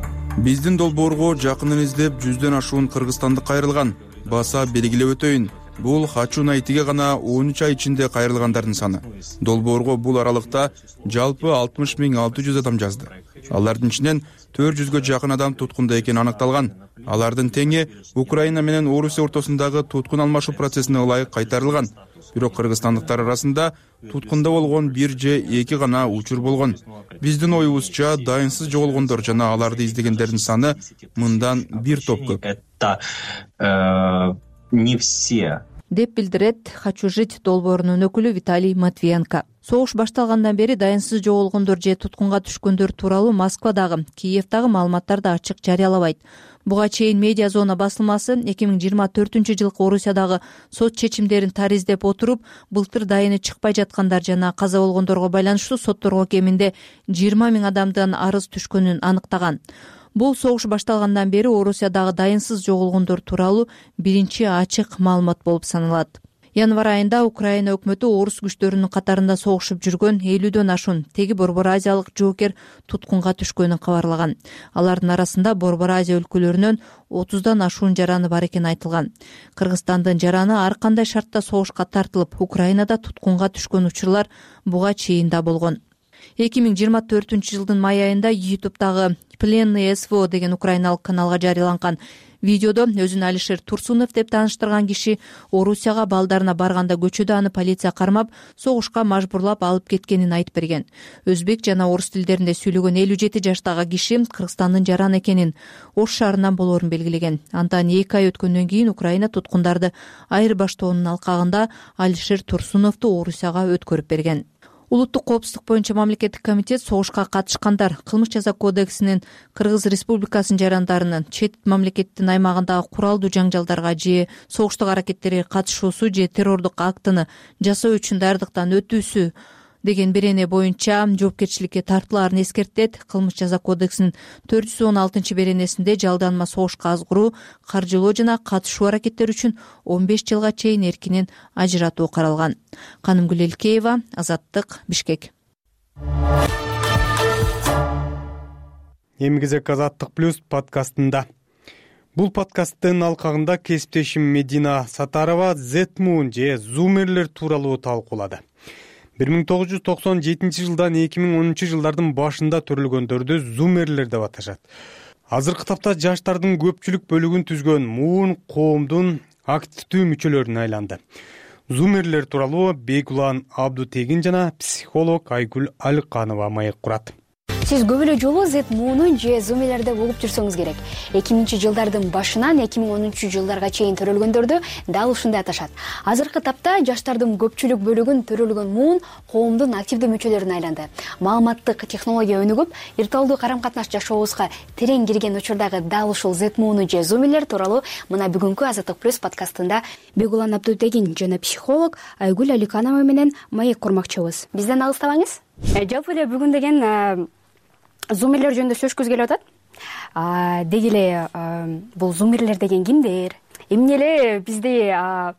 Биздин долбоорго жакынын издеп жүздөн ашуун кыргызстандык кайрылган. Баса белгилеп өтөйүн, бул Хачунайтиге гана он үч ай ичинде кайрылгандардын саны. Долбоорго бул аралыкта жалпы алтымыш миң алты жүз адам жазды. Алардын ичинен төрт жүзгө жакын адам туткунда экени аныкталган. Алардын теңи Украина менен Орусия ортосундагы туткун алмашуу процессине ылайык кайтарылган. Бирок кыргызстандыктар арасында туткунда болгон бир же эки гана учур болгон. Биздин оюбузча дайынсыз жоголгондор жана аларды издегендердин саны мындан бир топ көп.
Это не все.
деп билдирет «Хочу жить» долбоорунун өкүлү Виталий Матвиенко. Согуш башталгандан бери дайынсыз жоголгондор же туткунга түшкөндөр тууралуу Москвадагы, Киевдагы маалыматтарды ачык жарыялабайт. Буга чейин Медиа Зона басылмасы эки миң жыйырма төртүнчү жылкы Орусиядагы сот чечимдерин тариздеп отуруп, былтыр дайыны чыкпай жаткандар жана каза болгондорго байланыштуу сотторго кеминде жыйырма миң адамдан арыз түшкөнүн аныктаган. Бул согуш башталгандан бери Орусиядагы дайынсыз жоголгондор тууралуу биринчи ачык маалымат болуп саналат. Январь айында Украина өкмөтү орус күчтөрүнүн катарында согушуп жүргөн элүүдөн ашуун теги Борбор Азиялык жоокер туткунга түшкөнүн кабарлаган. Алардын арасында Борбор Азия өлкөлөрүнөн отуздан ашуун жараны бар экени айтылган. Кыргызстандын жараны ар кандай шартта согушка тартылып, Украинада туткунга түшкөн учурлар буга чейин да болгон. эки миң жыйырма төртүнчү жылдын май айында ютубтагы Пленный СВО деген украиналык каналга жарыяланган видеодо өзүн Алишер Турсунов деп тааныштырган киши Орусияга балдарына барганда көчөдө аны полиция кармап, согушка мажбурлап алып кеткенин айтып берген. Өзбек жана орус тилдеринде сүйлөгөн элүү жети жаштагы киши Кыргызстандын жараны экенин, Ош шаарынан болоорун белгилеген. Андан эки ай өткөндөн кийин Украина туткундарды айырбаштоонун алкагында Алишер Турсуновду Орусияга өткөрүп берген. Улуттук коопсуздук боюнча мамлекеттик комитет согушка катышкандар Кылмыш жаза кодексинин Кыргыз Республикасынын жарандарынын чет мамлекеттин аймагындагы куралдуу жаңжалдарга же согуштук аракеттерге катышуусу же террордук актыны жасоо үчүн даярдыктан өтүүсү деген берене боюнча жоопкерчиликке тартылаарын эскертет. Кылмыш жаза кодексинин төрт жүз он алтынчы беренесинде жалданма согушка азгыруу, каржылоо жана катышуу аракеттери үчүн он беш жылга чейин эркинен ажыратуу каралган. Канымгүл Элкеева, Азаттык, Бишкек.
Эми кезек Азаттык плюс подкастында. Бул подкасттын алкагында кесиптешим Медина Сатарова Зетмун же зумерлер тууралуу талкуулады. бир миң тогуз жүз токсон жетинчи жылдан эки миң онунчу жылдардын башында төрөлгөндөрдү зумерлер деп аташат. Азыркы тапта жаштардын көпчүлүк бөлүгүн түзгөн муун коомдун активдүү мүчөлөрүнө айланды. Зумерлер тууралуу Бегулан Абдутегин жана психолог Айгүл Алыканова маек курат.
Сиз көп эле жолу Зетмунун же зумерлерде угуп жүрсөңүз керек. эки миңинчи жылдардын башынан эки миң онунчу жылдарга чейин төрөлгөндөрдү дал ушундай аташат. Азыркы тапта жаштардын көпчүлүк бөлүгүн төрөлгөн муун коомдун активдүү мүчөлөрүнө айланды. Маалыматтык технология өнүгүп, виртуалдуу карам-катнаш жашообузга терең кирген учурдагы дал ушул Зетмуну же зумерлер тууралуу мына бүгүнкү Азаттык плюс подкастында Бегулан Абдутегин жана психолог Айгүл Алыканова менен маек курмакчыбыз. Бизден алыстабаңыз. Жалпы эле бүгүн деген зумерлер жөнүндө сөзгүбүз келип атат. Деги эле бул зумерлер деген кимдер? Эмне эле бизди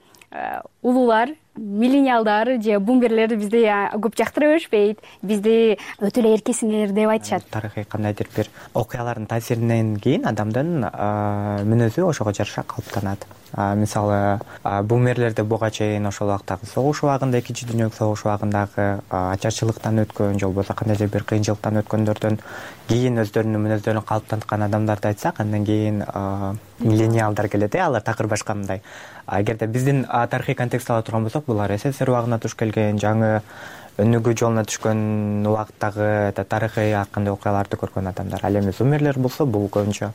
улуулар, миллениалдар же бумерлер бизди көп жактыра беришпейт, бизди өтө эле эркесиңер деп айтышат.
Тарыхый кандайдыр бир окуялардын таасиринен кийин адамдын мүнөзү ошого жараша калыптанат. Мисалы, бумерлерде буга чейин ошол убактагы согуш убагында, экинчи дүйнөлүк согуш убагындагы ачарчылыктан өткөн, же болбосо кандайдыр бир кыйынчылыктан өткөндөрдөн кийин өздөрүнүн мүнөздөрүн калыптанткан адамдарды айтсак, андан кийин миллениалдар келет, алар такыр башка мындай. Эгерде биздин тарыхый контекстти ала турган болсок, булар СССР убагына туш келген, жаңы өнүгүү жолуна түшкөн убактагы тарыхый ар кандай окуяларды көргөн адамдар. Ал эми зумерлер болсо, бул көбүнчө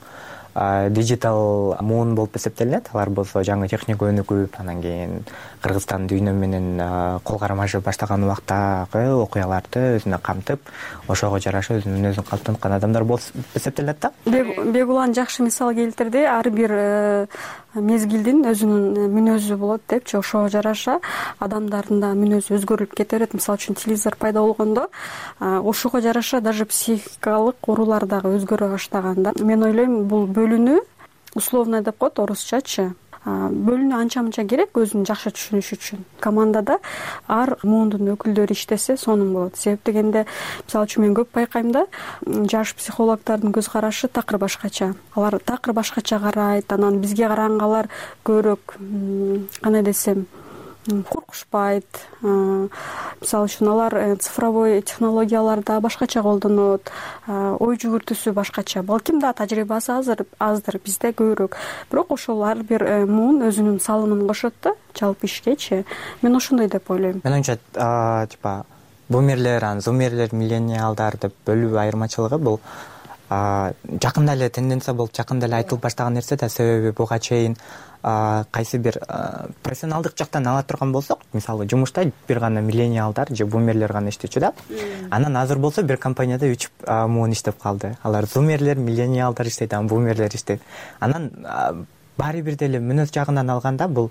диджитал муун болуп эсептелинет. Алар болсо жаңы техника өнүгүп, анан кийин Кыргызстан дүйнө менен кол кармашып баштаган убактагы окуяларды өзүнө камтып, ошого жараша өзүнүн мүнөзүн калыптанткан адамдар болуп эсептелет да.
Бегулан жакшы мисал келтирди. Ар бир мезгилдин өзүнүн мүнөзү болот депчи, ошого жараша адамдардын да мүнөзү өзгөрүлүп кете берет. Мисалы үчүн телевизор пайда болгондо ошого жараша даже психикалык оорулар дагы өзгөрө баштаган да. Мен ойлойм, бул бөлүнүү условно деп коет орусчачы. бөлүнүү анча мынча керек өзүн жакшы түшүнүш үчүн. Командада ар муундун өкүлдөрү иштесе сонун болот. Себеп дегенде мисалы үчүн мен көп байкайм да, жаш психологдордун көз карашы такыр башкача. Алар такыр башкача карайт, анан бизге караганга алар көбүрөөк кандай десем коркушпайт. Мисалы үчүн алар цифровой технологияларда башкача колдонот, ой жүгүртүүсү башкача. Балким да тажрыйбасы азыр аздыр, бизде көбүрөөк. Бирок ошол ар бир муун өзүнүн салымын кошот да, жалпы ишкечи. Мен ошондой деп ойлойм.
Мен оюмча типа бумерлер, анан зумерлер, миллениалдар деп бөлүү айырмачылыгы бул жакында эле тенденция болуп, жакында эле айтылып баштаган нерсе да. Себеби буга чейин кайсы бир профессионалдык жактан ала турган болсок, мисалы жумушта бир гана миллениалдар же бумерлер гана иштечү да. Анан азыр болсо бир компанияда үч муун иштеп калды. Алар зумерлер, миллениалдар иштейт, анан бумерлер иштейт. Анан баары бир деле мүнөз жагынан алганда бул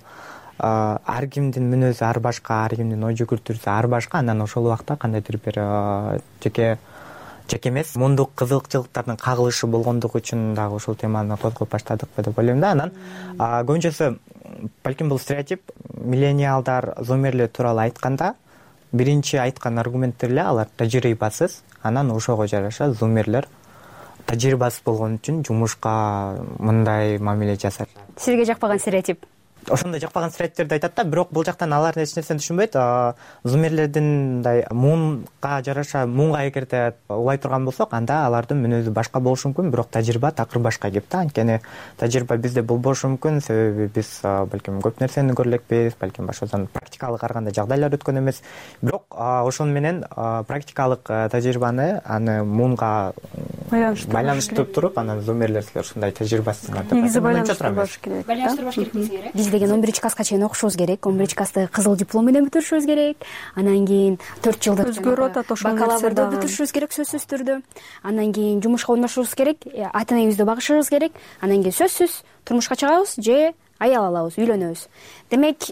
ар кимдин мүнөзү ар башка, ар кимдин ой жүгүртүүсү ар башка. Анан ошол убакта кандайдыр бир жеке жеке эмес мундук кызыкчылыктардын кагылышы болгондугу үчүн дагы ушул теманы козгоп баштадыкпы деп ойлойм да. Анан көбүнчөсү балким бул стереотип. Миллениалдар, зумерлер тууралуу айтканда биринчи айткан аргументтер эле алар тажрыйбасыз. Анан ошого жараша зумерлер тажрыйбасыз болгон үчүн жумушка мындай мамиле жасашат.
Сизге жакпаган стереотип?
Ошондой жакпаган стереотиптерди айтат да, бирок бул жактан алар эч нерсени түшүнбөйт. Зумерлердин мындай муунга жараша, муунга эгерде улай турган болсок, анда алардын мүнөзү башка болушу мүмкүн, бирок тажрыйба такыр башка кеп да. Анткени тажрыйба бизде болбошу мүмкүн, себеби биз балким көп нерсени көрө элекпиз, балким башкадан практикалык ар кандай жагдайлар өткөн эмес. Бирок ошону менен практикалык тажрыйбаны аны муунга байланыштырып туруп, анан зумерлер ушундай тажрыйбасызсыңар деп.
Негизи байланыштырбаш керек.
Байланыштырбаш керек дейсиңер. Биз деген он биринчи класска чейин окушубуз керек, он биринчи классты кызыл диплом менен бүтүрүшүбүз керек. Анан кийин төрт жылдык
өзгөрүп атат ошол нерсе.
Бакалаврды бүтүрүшүбүз керек сөзсүз түрдө. Анан кийин жумушка орношубуз керек, ата энебизди багышыбыз керек. Анан кийин сөзсүз турмушка чыгабыз же аял алабыз, үйлөнөбүз. Демек,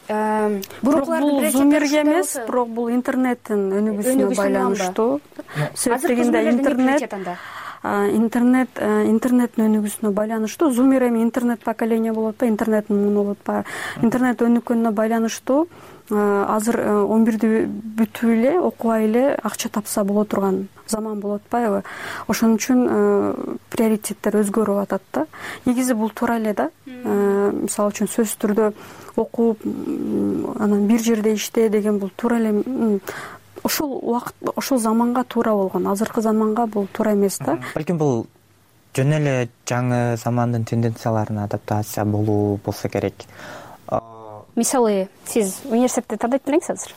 бул зумерге эмес, бирок бул интернеттин өнүгүүсүнө байланыштуу. Себеп дегенде интернет интернет интернеттин өнүгүүсүнө байланыштуу. Зумер эми интернет поколение болот ба, интернеттин муну болот ба. Интернет өнүккөнүнө байланыштуу азыр он бирди бүтүп эле, окубай эле акча тапса боло турган заман болуп атпайбы? Ошон үчүн приоритеттер өзгөрүп атат да. Негизи бул туура эле да. Мисалы үчүн сөзсүз түрдө окуп, анан бир жерде иште деген бул туура эле ошол убакыт, ошол заманга туура болгон. Азыркы заманга бул туура эмес да.
Балким бул жөн эле жаңы замандын тенденцияларына адаптация болуу болсо керек.
Мисалы, сиз университетти тандайт белеңиз азыр?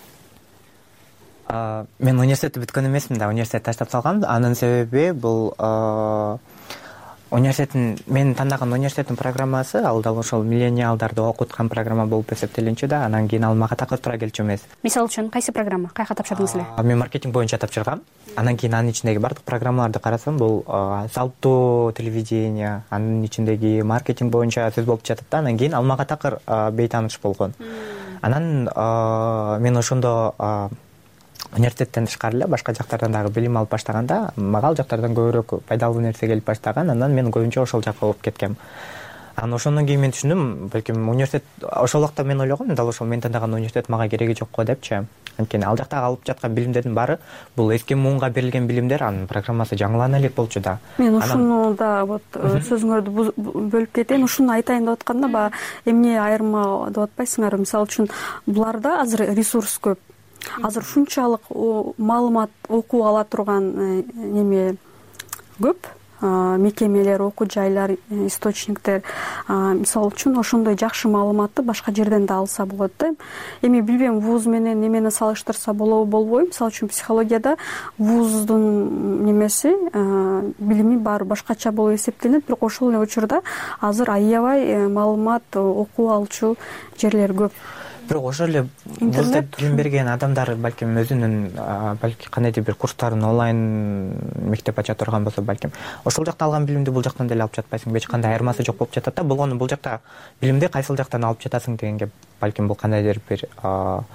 Мен университетти бүткөн эмесмин да, университетти таштап салгам. Анын себеби бул университеттин мен тандаган университеттин программасы ал дал ошол миллениалдарды окуткан программа болуп эсептелинчү да. Анан кийин ал мага такыр туура келчү эмес.
Мисалы үчүн кайсы программа? Каяка тапшырдыңыз эле?
Мен маркетинг боюнча тапшыргам. Анан кийин анын ичиндеги бардык программаларды карасам, бул салттуу телевидение, анын ичиндеги маркетинг боюнча сөз болуп жатат да. Анан кийин ал мага такыр бейтааныш болгон. Анан мен ошондо университеттен тышкары эле башка жактардан дагы билим алып баштаганда, мага ал жактардан көбүрөөк пайдалуу нерсе келип баштаган. Анан мен көбүнчө ошол жакка болуп кеткем. Анан ошондон кийин мен түшүндүм, балким университет ошол убакта мен ойлогом, дал ошол мен тандаган университет мага кереги жок го депчи. Анткени ал жакта алып жаткан билимдердин баары бул эски муунга берилген билимдер, анын программасы жаңылана элек болчу да.
Мен ушуну да вот сөзүңөрдү бөлүп кетейин, ушуну айтайын деп атканда, баягы эмне айырма деп атпайсыңарбы? Мисалы үчүн буларда азыр ресурс көп. Азыр ушунчалык маалымат окуп ала турган неме көп, мекемелер, окуу жайлар, источниктер. Мисалы үчүн ошондой жакшы маалыматты башка жерден да алса болот да. Эми билбейм, вуз менен немени салыштырса болобу, болбойбу. Мисалы үчүн психологияда вуздун немеси, билими баары башкача болуп эсептелет, бирок ошол эле учурда азыр аябай маалымат окуп алчу жерлер көп.
Бирок ошол эле вузда билим берген адамдар балким өзүнүн балки кандайдыр бир курстарын онлайн мектеп ача турган болсо, балким ошол жакта алган билимди бул жактан деле алып жатпайсың, эч кандай айырмасы жок болуп жатат да. Болгону бул жакта билимди кайсыл жактан алып жатасың дегенге балким бул кандайдыр бир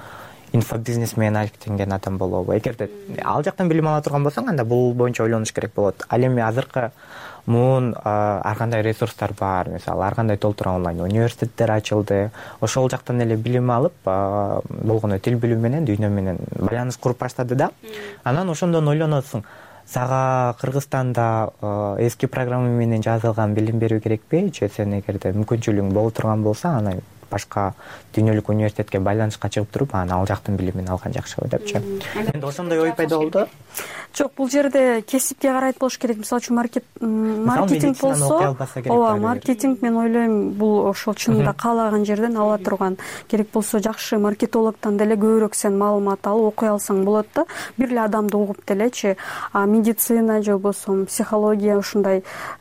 инфобизнес менеджментинген адам болобу. Эгерде ал жактан билим ала турган болсоң, анда бул боюнча ойлонуш керек болот. Ал эми азыркы муун ар кандай ресурстар бар, мисалы ар кандай толтура онлайн университеттер ачылды. Ошол жактан эле билим алып, болгону тил билүү менен дүйнө менен байланыш куруп баштады да. Анан ошондон ойлоносуң, сага Кыргызстанда эски программа менен жазылган билим берүү керекпи, же сен эгерде мүмкүнчүлүгүң боло турган болсо, аны башка дүйнөлүк университетке байланышка чыгып туруп, анан ал жактын билимин алган жакшыбы депчи. Менде ошондой ой пайда болду.
Жок, бул жерде кесипке карайт болуш керек. Мисалы үчүн маркетинг болсо, ооба, маркетинг мен ойлойм, бул ошол чынында каалаган жерден ала турган. Керек болсо жакшы маркетологдон деле көбүрөөк сен маалымат алып окуй алсаң болот да. Бир эле адамды угуп делечи. А медицина же болбосо психология ушундай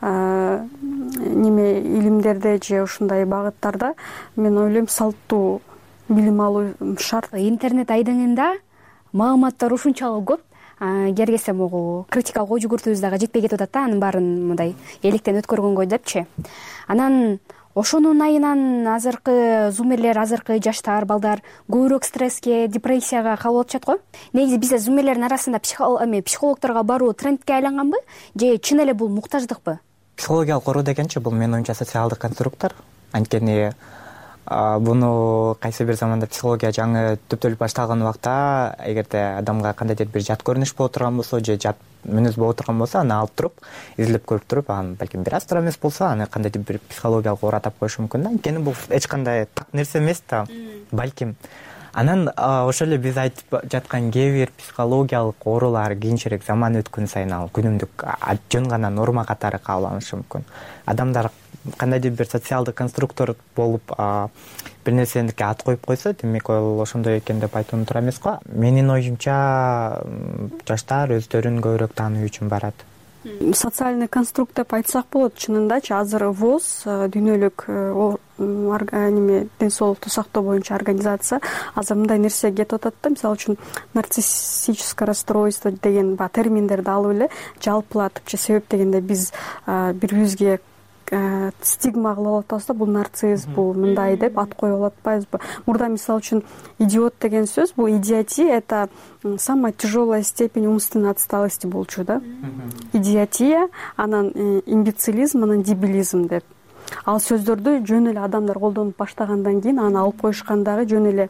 неме илимдерде же ушундай багыттарда мен ойлойм салттуу билим алуу шарт.
Интернет айдыңында маалыматтар ушунчалык көп. Кергесе могу критикалык ой жүгүртүүбүз дагы жетпей кетип атат да, анын баарын мындай электен өткөргөнгө депчи. Анан ошонун айынан азыркы зумерлер, азыркы жаштар, балдар көбүрөөк стресске, депрессияга кабыл алып жатат го. Негизи бизде зумерлердин арасында психологторго баруу трендке айланганбы, же чын эле бул муктаждыкпы?
Психологиялык оору дегенчи бул менин оюмча социалдык конструктор. Анткени буну кайсы бир заманда психология жаңы түптөлүп башталган убакта, эгерде адамга кандайдыр бир жат көрүнүш боло турган болсо, же жат мүнөз боло турган болсо, аны алып туруп, изилдеп көрүп туруп, анан балким бир аз туура эмес болсо, аны кандайдыр бир психологиялык оору атап коюшу мүмкүн да. Анткени бул эч кандай так нерсе эмес да, балким. Анан ошол эле биз айтып жаткан кээ бир психологиялык оорулар кийинчерээк заман өткөн сайын ал күнүмдүк жөн гана норма катары кабыл алышы мүмкүн. Адамдар кандайдыр бир социалдык конструктор болуп бир нерсенике ат коюп койсо, демек ал ошондой экен деп айтуу туура эмес го. Менин оюмча жаштар өздөрүн көбүрөөк тааныуу үчүн барат.
Социальный конструкт деп айтсак болот. Чынындачы азыр ВОЗ, дүйнөлүк неме ден соолукту сактоо боюнча организация азыр мындай нерсе кетип атат да. Мисалы үчүн нарциссическое расстройство деген ба терминдерди алып эле жалпылатыпчы. Себеп дегенде биз бирибизге стигма кылып атабыз да, бул нарцисс, бул мындай деп ат коюп атпайбызбы? Мурда мисалы үчүн идиот деген сөз, бул идиотия, это самая тяжелая степень умственной отсталости болчу да. Идиотия, анан имбецилизм, анан дебилизм деп. Ал сөздөрдү жөн эле адамдар колдонуп баштагандан кийин аны алып коюшкандагы жөн эле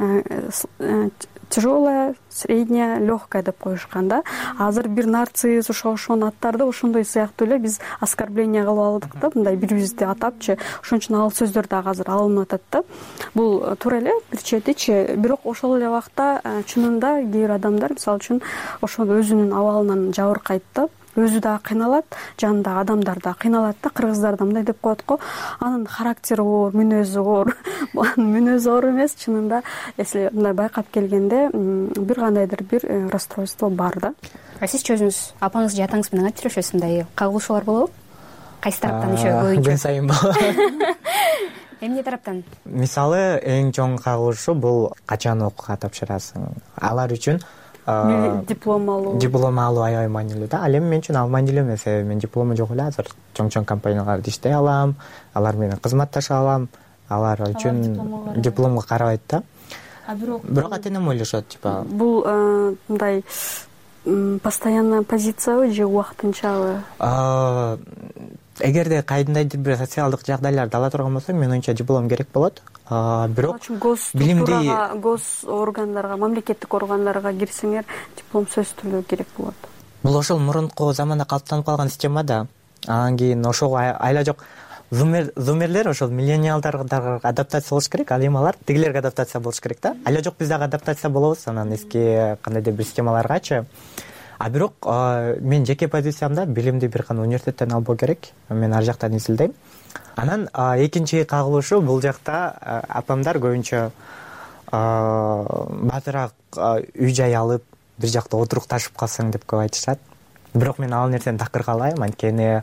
тяжелая, средняя, легкая деп коюшкан да. Азыр бир нарцисс, ошо ошонун аттарды ошондой сыяктуу эле биз оскорбление кылып алдык да, мындай бири-бирибизди атапчы. Ошон үчүн ал сөздөр дагы азыр алынып атат да. Бул туура эле бир четичи, бирок ошол эле убакта чынында кээ бир адамдар мисалы үчүн ошол өзүнүн абалынан жабыркайт да. Өзү дагы кыйналат, жанындагы адамдар да кыйналат да. Кыргыздарда мындай деп коет го, анын характери оор, мүнөзү оор. Анын мүнөзү оор эмес, чынында если мындай байкап келгенде бир кандайдыр бир расстройство бар да.
Сиз өзүңүз апаңыз же атаңыз менен кантип жүрөсүз? Мындай кагылышуулар болобу? Кайсы тараптан ишөө көбүнчө? Күн сайын эмне тараптан?
Мисалы, эң чоң кагылышуу бул качан окууга тапшырасың. Алар үчүн
диплом алуу.
Диплом алуу аябай маанилүү да. Ал эми мен үчүн ал маанилүү эмес. Мен диплому жок эле азыр чоң-чоң компанияларда иштей алам, алар менен кызматташа алам. Алар үчүн дипломго карабайт да.
А бирок
бирок ата-энем ойлошот, типа
бул мындай постоянная позициябы же убактынчабы?
Эгерде кайдандайдыр бир социалдык жагдайларды ала турган болсо, мен оюмча диплом керек болот. Бирок
билимди гос органдарга, мамлекеттик органдарга кирсеңер, диплом сөзсүз түрдө керек болот.
Бул ошол мурунку заманда калыптанып калган система да. Анан кийин ошого айла жок зумерлер, ошол миллениалдарга адаптация болуш керек, ал эми алар тигилерге адаптация болуш керек да. Айла жок биз дагы адаптация болобуз анан эски кандайдыр бир системаларгачы. А бирок мен жеке позициямда билимди бир гана университеттен албоо керек. Мен ар жактан изилдейм. Анан экинчи кагылышуу бул жакта апамдар көбүнчө баатыраак үй жай алып бир жакта отурукташып калсаң деп көп айтышат. Бирок мен ал нерсени такыр каалайм, анткени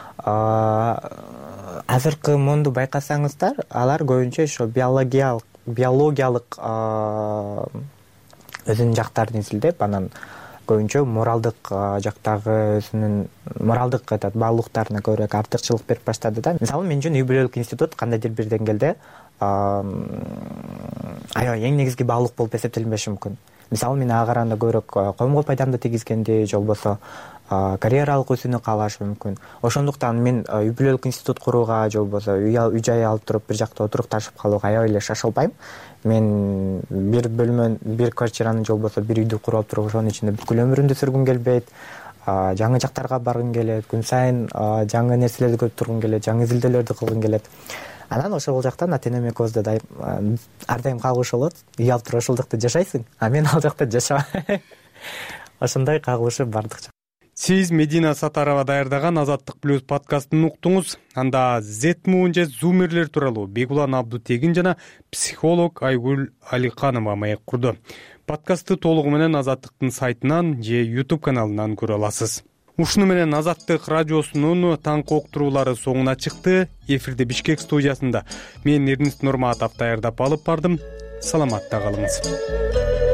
азыркы монду байкасаңыздар, алар көбүнчө ошо биологиялык биологиялык өзүнүн жактарын изилдеп, анан көбүнчө моралдык жактагы өзүнүн моралдык баалуулуктарына көбүрөөк артыкчылык берип баштады да. Мисалы, мен үчүн үй бүлөлүк институт кандайдыр бир деңгээлде аябай эң негизги баалуулук болуп эсептелинбеши мүмкүн. Мисалы мен ага караганда көбүрөөк коомго пайдамды тийгизгенди же болбосо карьералык өсүүнү каалашы мүмкүн. Ошондуктан мен үй бүлөлүк институт курууга же болбосо үй жай алып туруп бир жакта отурукташып калууга аябай эле шашылбайм. Мен бир бөлмө бир квартираны же болбосо бир үйдү куруп туруп ошонун ичинде бүткүл өмүрүмдү сүргүм келбейт. Жаңы жактарга баргым келет, күн сайын жаңы нерселерди көрүп тургум келет, жаңы изилдөөлөрдү кылгым келет. Анан ошол жактан ата энем экөөбүздө дайым ар дайым кагылышы болот. Үй алып туруп ошолдукта жашайсың, а мен ал жакта жашабайм. Ошондой кагылышы бардык.
Сиз Медина Сатарова даярдаган Азаттык плюс подкастын уктуңуз. Анда Z-Moon же зумерлер тууралуу Бегулан Абдутегин жана психолог Айгүл Аликанова маек курду. Подкастты толугу менен Азаттыктын сайтынан же YouTube каналынан көрө аласыз. Ушуну менен Азаттык радиосунун таңкы уктуруулары соңуна чыкты. Эфирде Бишкек студиясында мен Эрнест Нурматов даярдап алып бардым. Саламатта калыңыз.